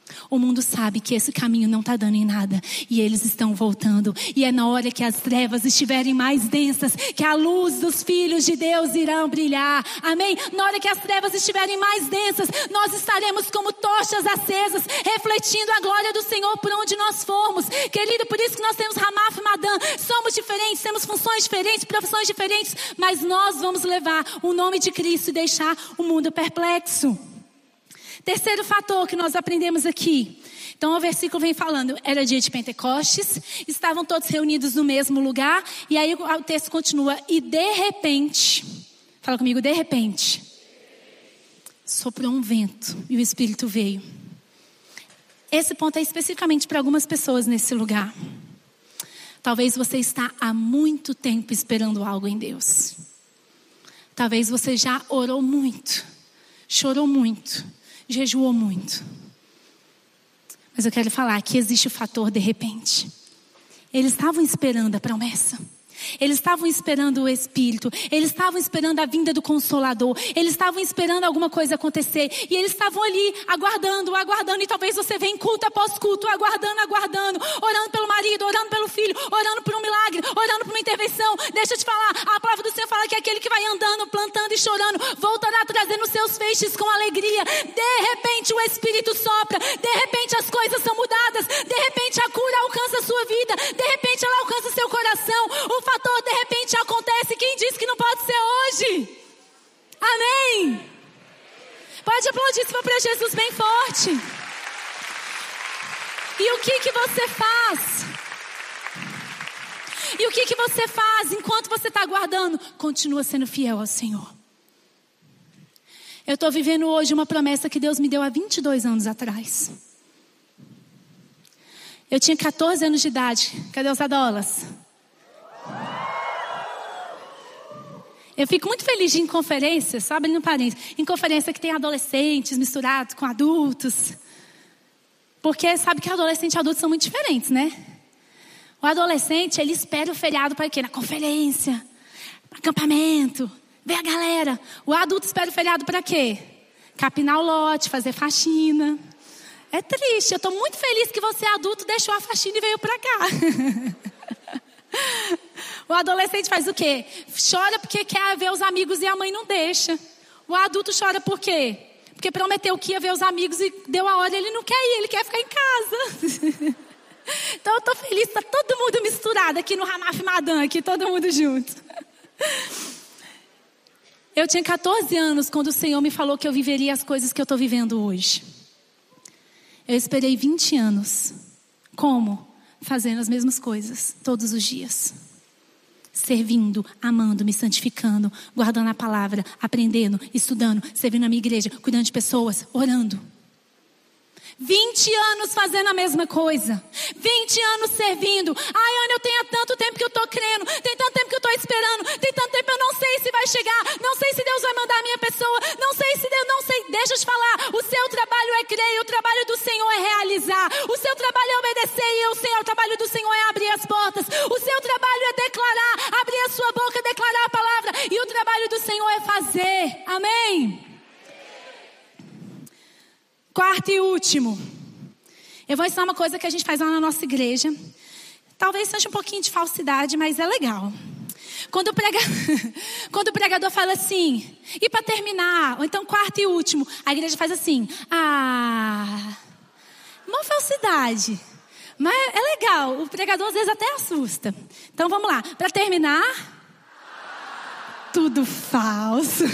O mundo sabe que esse caminho não está dando em nada. E eles estão voltando. E é na hora que as trevas estiverem mais densas que a luz dos filhos de Deus irão brilhar. Amém? Na hora que as trevas estiverem mais densas, nós estaremos como tochas acesas, refletindo a glória do Senhor por onde nós formos. Querido, por isso que nós temos Ramaf e Madam. Somos diferentes, temos funções diferentes, profissões diferentes. Mas nós vamos levar o nome de Cristo e deixar o mundo perplexo. Terceiro fator que nós aprendemos aqui. Então o versículo vem falando, era dia de Pentecostes, estavam todos reunidos no mesmo lugar, e aí o texto continua, e de repente, fala comigo, de repente, soprou um vento e o Espírito veio. Esse ponto é especificamente para algumas pessoas nesse lugar. Talvez você está há muito tempo esperando algo em Deus. Talvez você já orou muito, chorou muito, jejuou muito. Mas eu quero falar que existe o fator de repente. Eles estavam esperando a promessa. Eles estavam esperando o Espírito. Eles estavam esperando a vinda do Consolador. Eles estavam esperando alguma coisa acontecer. E eles estavam ali aguardando, aguardando. E talvez você venha culto após culto, aguardando, aguardando. Orando pelo marido, orando pelo filho, orando por um milagre, orando por uma intervenção. Deixa eu te falar, a palavra do Senhor fala que aquele que vai andando, plantando e chorando, voltará trazendo seus feixes com alegria. De repente o Espírito sopra. De repente as coisas são mudadas. De repente a cura alcança a sua vida. De repente ela alcança seu coração. O fator de repente acontece. Quem disse que não pode ser hoje? Amém? Pode aplaudir se for para Jesus bem forte. E o que que você faz? E o que que você faz enquanto você está aguardando? Continua sendo fiel ao Senhor. Eu estou vivendo hoje uma promessa que Deus me deu há vinte e dois anos atrás. Eu tinha catorze anos de idade. Cadê os adolas? Eu fico muito feliz de ir em conferências, só abrindo parênteses, em conferência que tem adolescentes misturados com adultos. Porque sabe que adolescente e adultos são muito diferentes, né? O adolescente, ele espera o feriado para quê? Na conferência, para acampamento, ver a galera. O adulto espera o feriado para quê? Capinar o lote, fazer faxina. É triste, eu estou muito feliz que você adulto deixou a faxina e veio para cá. O adolescente faz o quê? Chora porque quer ver os amigos e a mãe não deixa. O adulto chora por quê? Porque prometeu que ia ver os amigos e deu a hora e ele não quer ir, ele quer ficar em casa. Então eu estou feliz, está todo mundo misturado aqui no Ramaf Madam, aqui todo mundo junto. Eu tinha catorze anos quando o Senhor me falou que eu viveria as coisas que eu estou vivendo hoje. Eu esperei vinte anos. Como? Fazendo as mesmas coisas todos os dias. Servindo, amando, me santificando, guardando a palavra, aprendendo, estudando, servindo na minha igreja, cuidando de pessoas, orando. vinte anos fazendo a mesma coisa. vinte anos servindo. Ai, Ana, eu tenho tanto tempo que eu estou crendo. Tem tanto tempo que eu estou esperando. Tem tanto tempo que eu não sei se vai chegar. Não sei se Deus vai mandar a minha pessoa. Não sei se Deus, não sei. Deixa eu te falar. O seu trabalho é crer. O trabalho do Senhor é realizar. O seu trabalho é obedecer. E o, Senhor, o trabalho do Senhor é abrir as portas. O seu trabalho é declarar. Abrir a sua boca, declarar a palavra. E o trabalho do Senhor é fazer. Amém? Quarto e último. Eu vou ensinar uma coisa que a gente faz lá na nossa igreja. Talvez seja um pouquinho de falsidade, mas é legal. Quando o, prega... Quando o pregador fala assim, e para terminar, ou então quarto e último, a igreja faz assim, ah, uma falsidade. Mas é legal, o pregador às vezes até assusta. Então vamos lá, para terminar, tudo falso.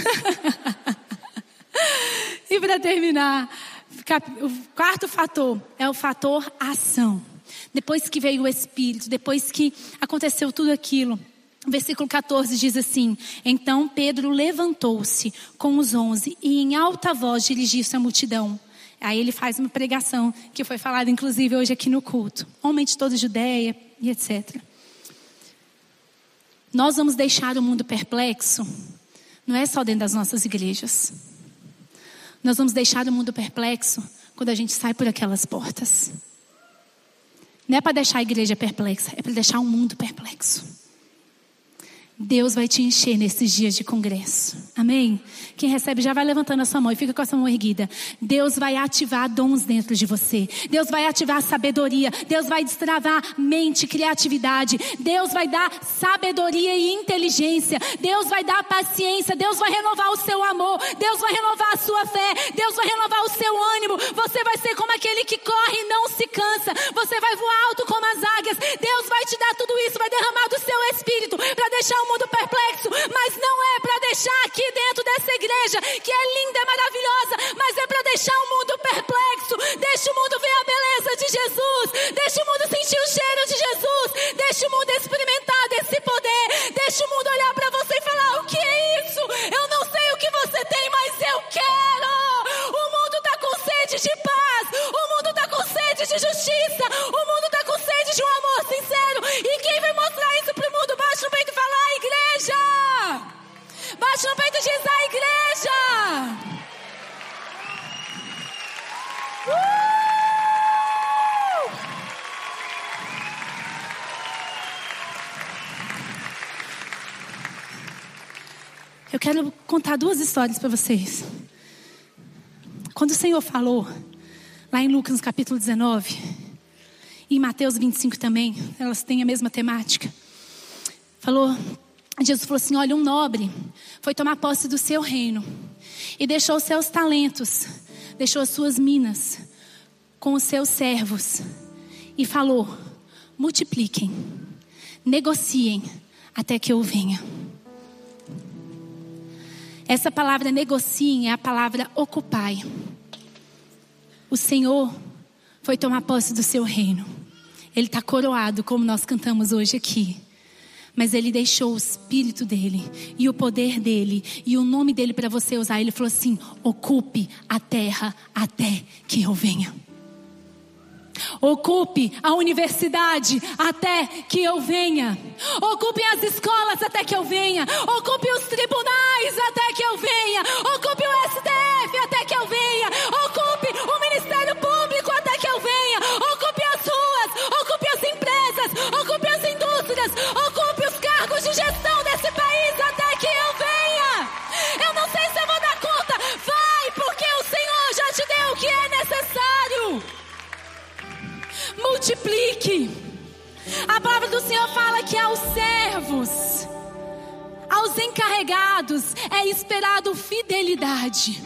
E para terminar, o quarto fator é o fator ação. Depois que veio o Espírito, depois que aconteceu tudo aquilo, o versículo catorze diz assim: então Pedro levantou-se com os onze e em alta voz dirigiu-se à multidão. Aí ele faz uma pregação que foi falada inclusive hoje aqui no culto. Homem de toda a Judeia e etcétera. Nós vamos deixar o mundo perplexo, não é só dentro das nossas igrejas. Nós vamos deixar o mundo perplexo quando a gente sai por aquelas portas. Não é para deixar a igreja perplexa, é para deixar o mundo perplexo. Deus vai te encher nesses dias de congresso. Amém? Quem recebe já vai levantando a sua mão e fica com a sua mão erguida. Deus vai ativar dons dentro de você. Deus vai ativar sabedoria. Deus vai destravar mente, criatividade. Deus vai dar sabedoria e inteligência. Deus vai dar paciência. Deus vai renovar o seu amor. Deus vai renovar a sua fé. Deus vai renovar o seu ânimo. Você vai ser como aquele que corre e não se cansa. Você vai voar alto como as águias. Deus vai te dar tudo isso. Vai derramar do seu espírito para deixar o mundo perplexo. Mas não é para deixar aqui dentro dessa igreja, que é linda, é maravilhosa, mas é para deixar o mundo perplexo. Deixa o mundo ver a beleza de Jesus. Deixa o mundo sentir o cheiro de Jesus. Deixa o mundo experimentar desse poder. Deixa o mundo olhar para você e falar: o que é isso? Eu não sei o que você tem, mas eu quero. O mundo está com sede de paz. O mundo está com sede de justiça. O mundo está com sede de um amor sincero. E quem vai mostrar isso para o mundo? Bate no peito e fala: a igreja. Bate no peito e diz: a igreja. Uh! Eu quero contar duas histórias para vocês. Quando o Senhor falou, lá em Lucas capítulo dezenove, e em Mateus vinte e cinco também, elas têm a mesma temática. Falou... Jesus falou assim: olha, um nobre foi tomar posse do seu reino e deixou os seus talentos, deixou as suas minas com os seus servos e falou: multipliquem, negociem até que eu venha. Essa palavra negociem é a palavra ocupai. O Senhor foi tomar posse do seu reino. Ele está coroado, como nós cantamos hoje aqui. Mas ele deixou o espírito dele e o poder dele e o nome dele para você usar. Ele falou assim: ocupe a terra até que eu venha. Ocupe a universidade até que eu venha. Ocupe as escolas até que eu venha. Ocupe os tribunais até que eu venha. Ocupe o S T F até que eu venha. Ocupe o Ministério Público até que eu venha. Ocupe as ruas. Ocupe as empresas. Ocupe as indústrias. Ocupe os cargos de gestão desse país até que eu venha. Eu não sei se eu vou dar conta. Vai, porque o Senhor já te deu o que é necessário. Multiplique. A palavra do Senhor fala que aos servos, aos encarregados, é esperado fidelidade.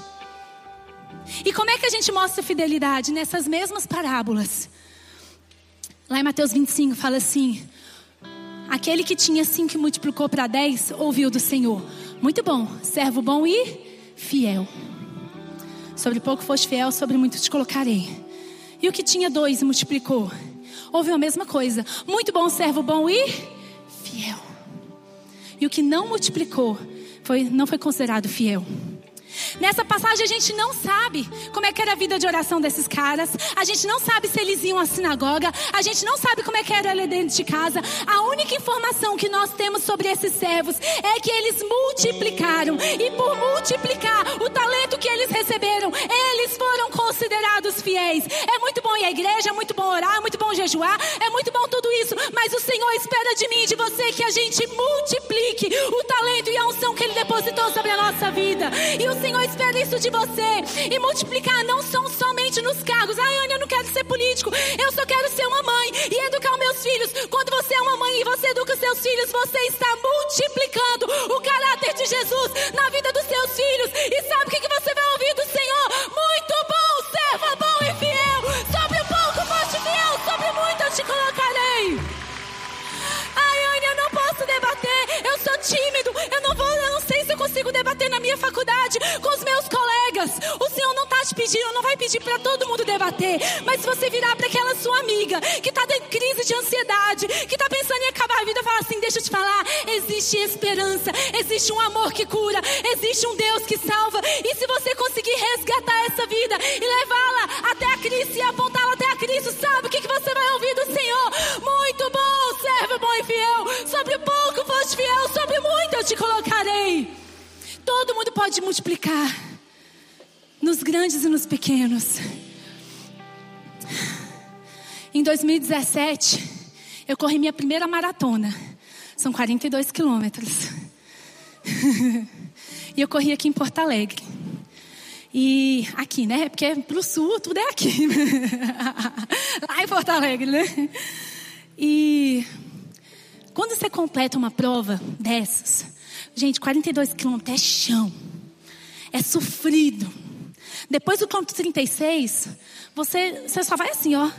E como é que a gente mostra fidelidade? Nessas mesmas parábolas. Lá em Mateus vinte e cinco fala assim: aquele que tinha cinco e multiplicou para dez, ouviu do Senhor: muito bom, servo bom e fiel. Sobre pouco foste fiel, sobre muito te colocarei. E o que tinha dois e multiplicou, ouviu a mesma coisa: muito bom, servo bom e fiel. E o que não multiplicou, foi, não foi considerado fiel. Nessa passagem a gente não sabe como é que era a vida de oração desses caras. A gente não sabe se eles iam à sinagoga. A gente não sabe como é que era ali dentro de casa. A única informação que nós temos sobre esses servos é que eles multiplicaram. E por multiplicar o talento que eles receberam, eles foram considerados fiéis. É muito bom ir à igreja, é muito bom orar, é muito bom jejuar, é muito bom tudo isso. Mas o Senhor espera de mim e de você que a gente multiplique o talento e a unção que Ele depositou sobre a nossa vida. E o Senhor espera isso de você. E multiplicar não são somente nos cargos. Ai, Ana, eu não quero ser político. Eu só quero ser uma mãe e educar os meus filhos. Quando você é uma mãe e você educa os seus filhos, você está multiplicando o caráter de Jesus na vida dos seus filhos. E sabe o que que você vai ouvir do Senhor? Muito bom, servo bom e fiel. Sobre o pouco foste fiel, sobre muito eu te colocarei. Ai, Ana, eu não posso debater. Eu sou tímido. Eu não vou, eu não sei se eu consigo debater na minha faculdade com os meus colegas. O Senhor não está te pedindo, não vai pedir para todo mundo debater. Mas se você virar para aquela sua amiga que está em crise de ansiedade, que está pensando em acabar a vida, fala assim: deixa eu te falar, existe esperança, existe um amor que cura, existe um Deus que salva. E se você conseguir resgatar essa vida e levá-la até a Cristo e apontá-la até a Cristo, sabe o que que você vai ouvir do Senhor? Muito bom, servo bom e fiel. Sobre pouco foste fiel, sobre muito eu te colocarei. Todo mundo pode multiplicar, nos grandes e nos pequenos. Em dois mil e dezessete, eu corri minha primeira maratona. São quarenta e dois quilômetros. E eu corri aqui em Porto Alegre. E aqui, né? Porque pro sul tudo é aqui. Lá em Porto Alegre, né? E quando você completa uma prova dessas, gente, quarenta e dois quilômetros é chão. É sofrido. Depois do quilômetro trinta e seis, você, você só vai assim, ó.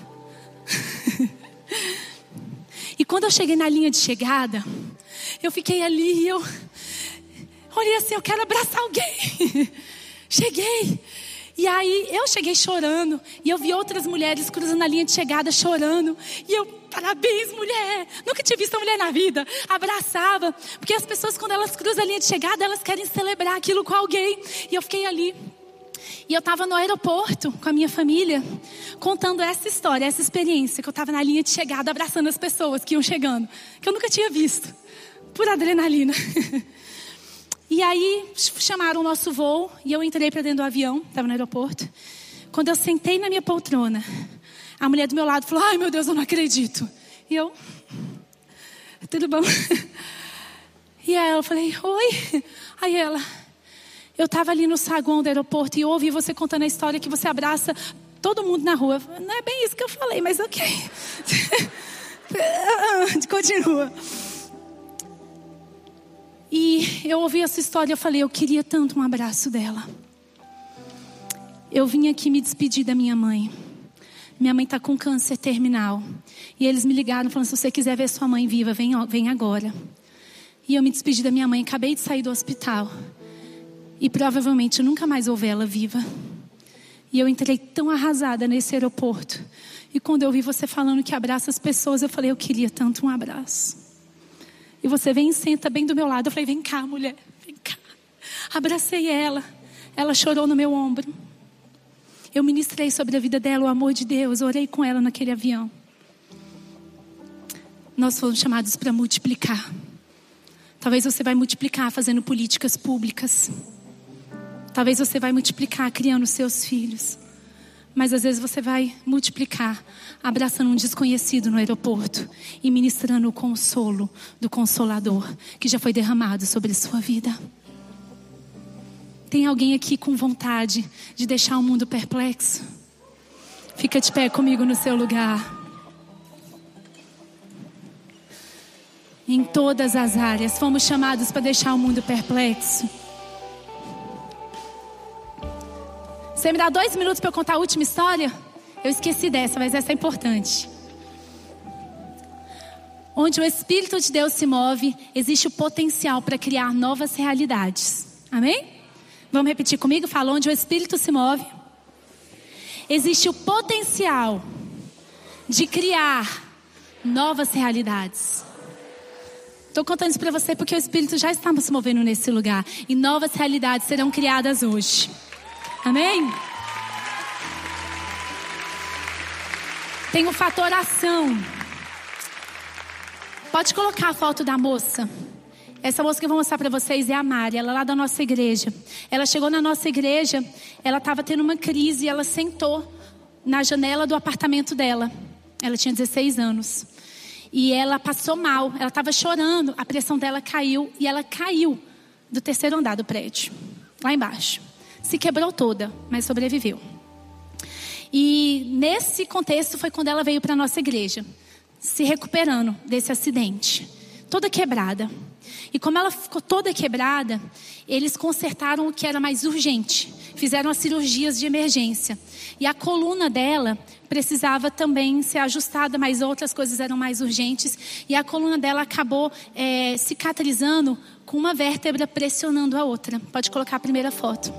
E quando eu cheguei na linha de chegada, eu fiquei ali e eu olhei assim, eu quero abraçar alguém. Cheguei. E aí eu cheguei chorando. E eu vi outras mulheres cruzando a linha de chegada chorando. E eu, parabéns, mulher. Nunca tinha visto uma mulher na vida. Abraçava. Porque as pessoas, quando elas cruzam a linha de chegada, elas querem celebrar aquilo com alguém. E eu fiquei ali. E eu estava no aeroporto com a minha família, contando essa história, essa experiência. Que eu estava na linha de chegada, abraçando as pessoas que iam chegando. Que eu nunca tinha visto. Por adrenalina. E aí chamaram o nosso voo e eu entrei para dentro do avião, estava no aeroporto. Quando eu sentei na minha poltrona, a mulher do meu lado falou, ai meu Deus, eu não acredito. E eu, tudo bom? E aí eu falei, oi. Aí ela, eu estava ali no saguão do aeroporto e eu ouvi você contando a história que você abraça todo mundo na rua. Não é bem isso que eu falei, mas ok. Continua. E eu ouvi essa história e eu falei, eu queria tanto um abraço dela. Eu vim aqui me despedir da minha mãe. Minha mãe está com câncer terminal. E eles me ligaram falando, se você quiser ver sua mãe viva, vem, vem agora. E eu me despedi da minha mãe, acabei de sair do hospital. E provavelmente eu nunca mais vou ver ela viva. E eu entrei tão arrasada nesse aeroporto. E quando eu ouvi você falando que abraça as pessoas, eu falei, eu queria tanto um abraço. E você vem e senta bem do meu lado. Eu falei, vem cá, mulher, vem cá. Abracei ela. Ela chorou no meu ombro. Eu ministrei sobre a vida dela, o amor de Deus. Orei com ela naquele avião. Nós fomos chamados para multiplicar. Talvez você vai multiplicar fazendo políticas públicas. Talvez você vai multiplicar criando seus filhos. Mas às vezes você vai multiplicar abraçando um desconhecido no aeroporto e ministrando o consolo do Consolador que já foi derramado sobre a sua vida. Tem alguém aqui com vontade de deixar o mundo perplexo? Fica de pé comigo no seu lugar. Em todas as áreas fomos chamados para deixar o mundo perplexo. Você me dá dois minutos para eu contar a última história? Eu esqueci dessa, mas essa é importante. Onde o Espírito de Deus se move, existe o potencial para criar novas realidades. Amém? Vamos repetir comigo? Fala, onde o Espírito se move, existe o potencial de criar novas realidades. Estou contando isso para você porque o Espírito já está se movendo nesse lugar. E novas realidades serão criadas hoje. Amém? Tem o fator ação. Pode colocar a foto da moça. Essa moça que eu vou mostrar para vocês é a Mari. Ela é lá da nossa igreja. Ela chegou na nossa igreja. Ela estava tendo uma crise e ela sentou na janela do apartamento dela. Ela tinha dezesseis anos. E ela passou mal. Ela estava chorando. A pressão dela caiu. E ela caiu do terceiro andar do prédio. Lá embaixo. Se quebrou toda, mas sobreviveu. E nesse contexto foi quando ela veio para a nossa igreja, se recuperando desse acidente, toda quebrada. E como ela ficou toda quebrada, eles consertaram o que era mais urgente. Fizeram as cirurgias de emergência. E a coluna dela precisava também ser ajustada, mas outras coisas eram mais urgentes. E a coluna dela acabou é, cicatrizando com uma vértebra pressionando a outra. Pode colocar a primeira foto.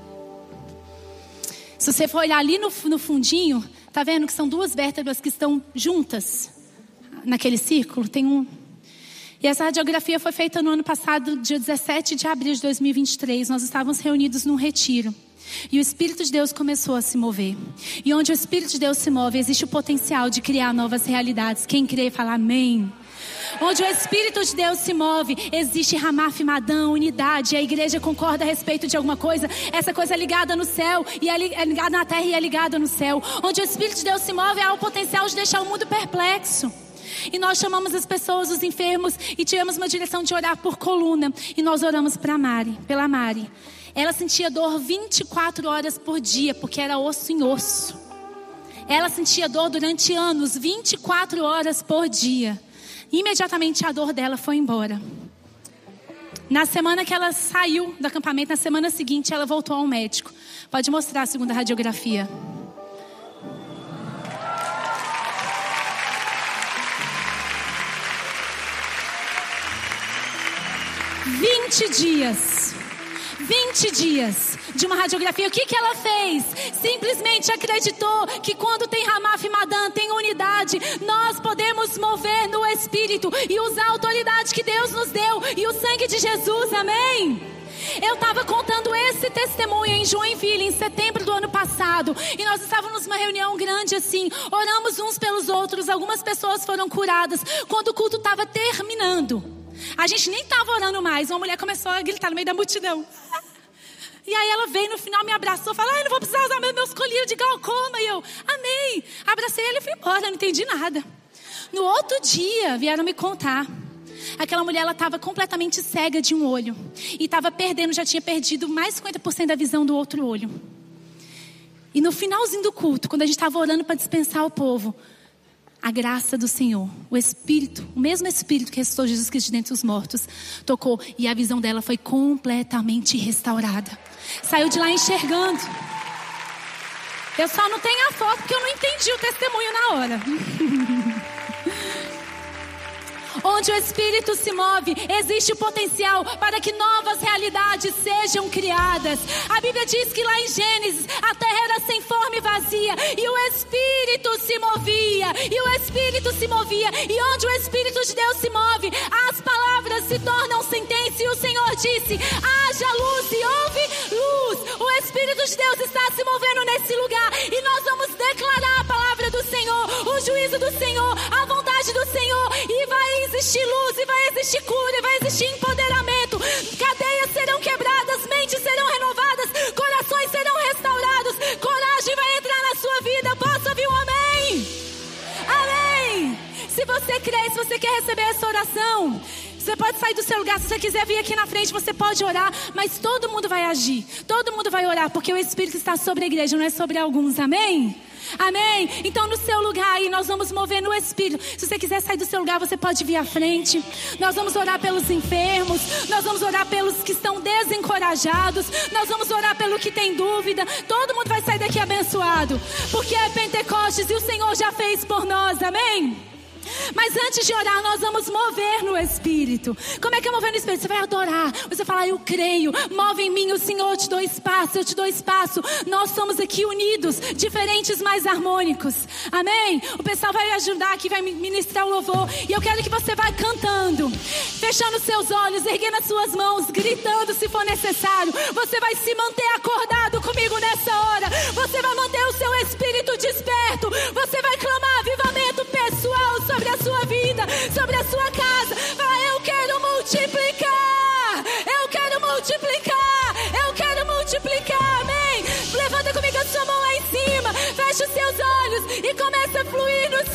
Se você for olhar ali no, no fundinho, tá vendo que são duas vértebras que estão juntas naquele círculo? Tem um. E essa radiografia foi feita no ano passado, dia dezessete de abril de dois mil e vinte e três. Nós estávamos reunidos num retiro. E o Espírito de Deus começou a se mover. E onde o Espírito de Deus se move, existe o potencial de criar novas realidades. Quem crê, fala amém. Onde o Espírito de Deus se move, existe Ramaf Madã, unidade. A igreja concorda a respeito de alguma coisa. Essa coisa é ligada no céu, e é ligada na terra e é ligada no céu. Onde o Espírito de Deus se move, há o potencial de deixar o mundo perplexo. E nós chamamos as pessoas, os enfermos, e tivemos uma direção de orar por coluna. E nós oramos para Mari, pela Mari. Ela sentia dor vinte e quatro horas por dia, porque era osso em osso. Ela sentia dor durante anos, vinte e quatro horas por dia. Imediatamente a dor dela foi embora. Na semana que ela saiu do acampamento, na semana seguinte, ela voltou ao médico. Pode mostrar a segunda radiografia. vinte dias. vinte dias de uma radiografia. O que, que ela fez? Simplesmente acreditou que quando tem Ramaf e Madan, tem unidade, nós podemos mover no Espírito e usar a autoridade que Deus nos deu e o sangue de Jesus, amém? Eu estava contando esse testemunho em Joinville, em setembro do ano passado. E nós estávamos numa reunião grande assim. Oramos uns pelos outros. Algumas pessoas foram curadas. Quando o culto estava terminando, a gente nem estava orando mais. Uma mulher começou a gritar no meio da multidão. E aí ela veio no final, me abraçou, falou: ah, eu não vou precisar usar meus colírios de glaucoma. E eu, amém. Abracei ele e fui embora, não entendi nada. No outro dia, vieram me contar. Aquela mulher, ela estava completamente cega de um olho. E estava perdendo, já tinha perdido mais de cinquenta por cento da visão do outro olho. E no finalzinho do culto, quando a gente estava orando para dispensar o povo, a graça do Senhor, o Espírito, o mesmo Espírito que ressuscitou Jesus Cristo de dentre os mortos, tocou e a visão dela foi completamente restaurada. Saiu de lá enxergando. Eu só não tenho a foto porque eu não entendi o testemunho na hora. Onde o Espírito se move, existe o potencial para que novas realidades sejam criadas. A Bíblia diz que lá em Gênesis, a terra era sem forma e vazia, e o Espírito se movia, e o Espírito se movia, e onde o Espírito de Deus se move, as palavras se tornam sentença, e o Senhor disse: haja luz, e houve luz. O Espírito de Deus está se movendo nesse lugar, e nós vamos declarar a palavra do Senhor, o juízo do Senhor, a vontade do Senhor, e vai existir luz, e vai existir cura, e vai existir empoderamento. Cadeias serão quebradas, mentes serão renovadas, corações serão restaurados, coragem vai entrar na sua vida. Posso ouvir um amém? Amém. Se você crê, se você quer receber essa oração, você pode sair do seu lugar. Se você quiser vir aqui na frente, você pode orar, mas todo mundo vai agir, todo mundo vai orar, porque o Espírito está sobre a igreja, não é sobre alguns, amém? Amém? Então no seu lugar aí nós vamos mover no Espírito. Se você quiser sair do seu lugar, você pode vir à frente. Nós vamos orar pelos enfermos, nós vamos orar pelos que estão desencorajados, nós vamos orar pelo que tem dúvida. Todo mundo vai sair daqui abençoado, porque é Pentecostes e o Senhor já fez por nós, amém? Mas antes de orar, nós vamos mover no Espírito. Como é que é mover no Espírito? Você vai adorar, você vai falar: eu creio, move em mim o Senhor, eu te dou espaço, eu te dou espaço. Nós somos aqui unidos, diferentes, mas harmônicos, amém? O pessoal vai ajudar aqui, vai ministrar o louvor, e eu quero que você vá cantando, fechando seus olhos, erguendo as suas mãos, gritando se for necessário. Você vai se manter acordado comigo nessa hora, você vai manter o seu espírito desperto, você vai clamar avivamento pessoal sobre a sua vida, sobre a sua casa. Fala: eu quero multiplicar, eu quero multiplicar, eu quero multiplicar, amém? Levanta comigo a sua mão lá em cima, fecha os seus olhos e começa a fluir no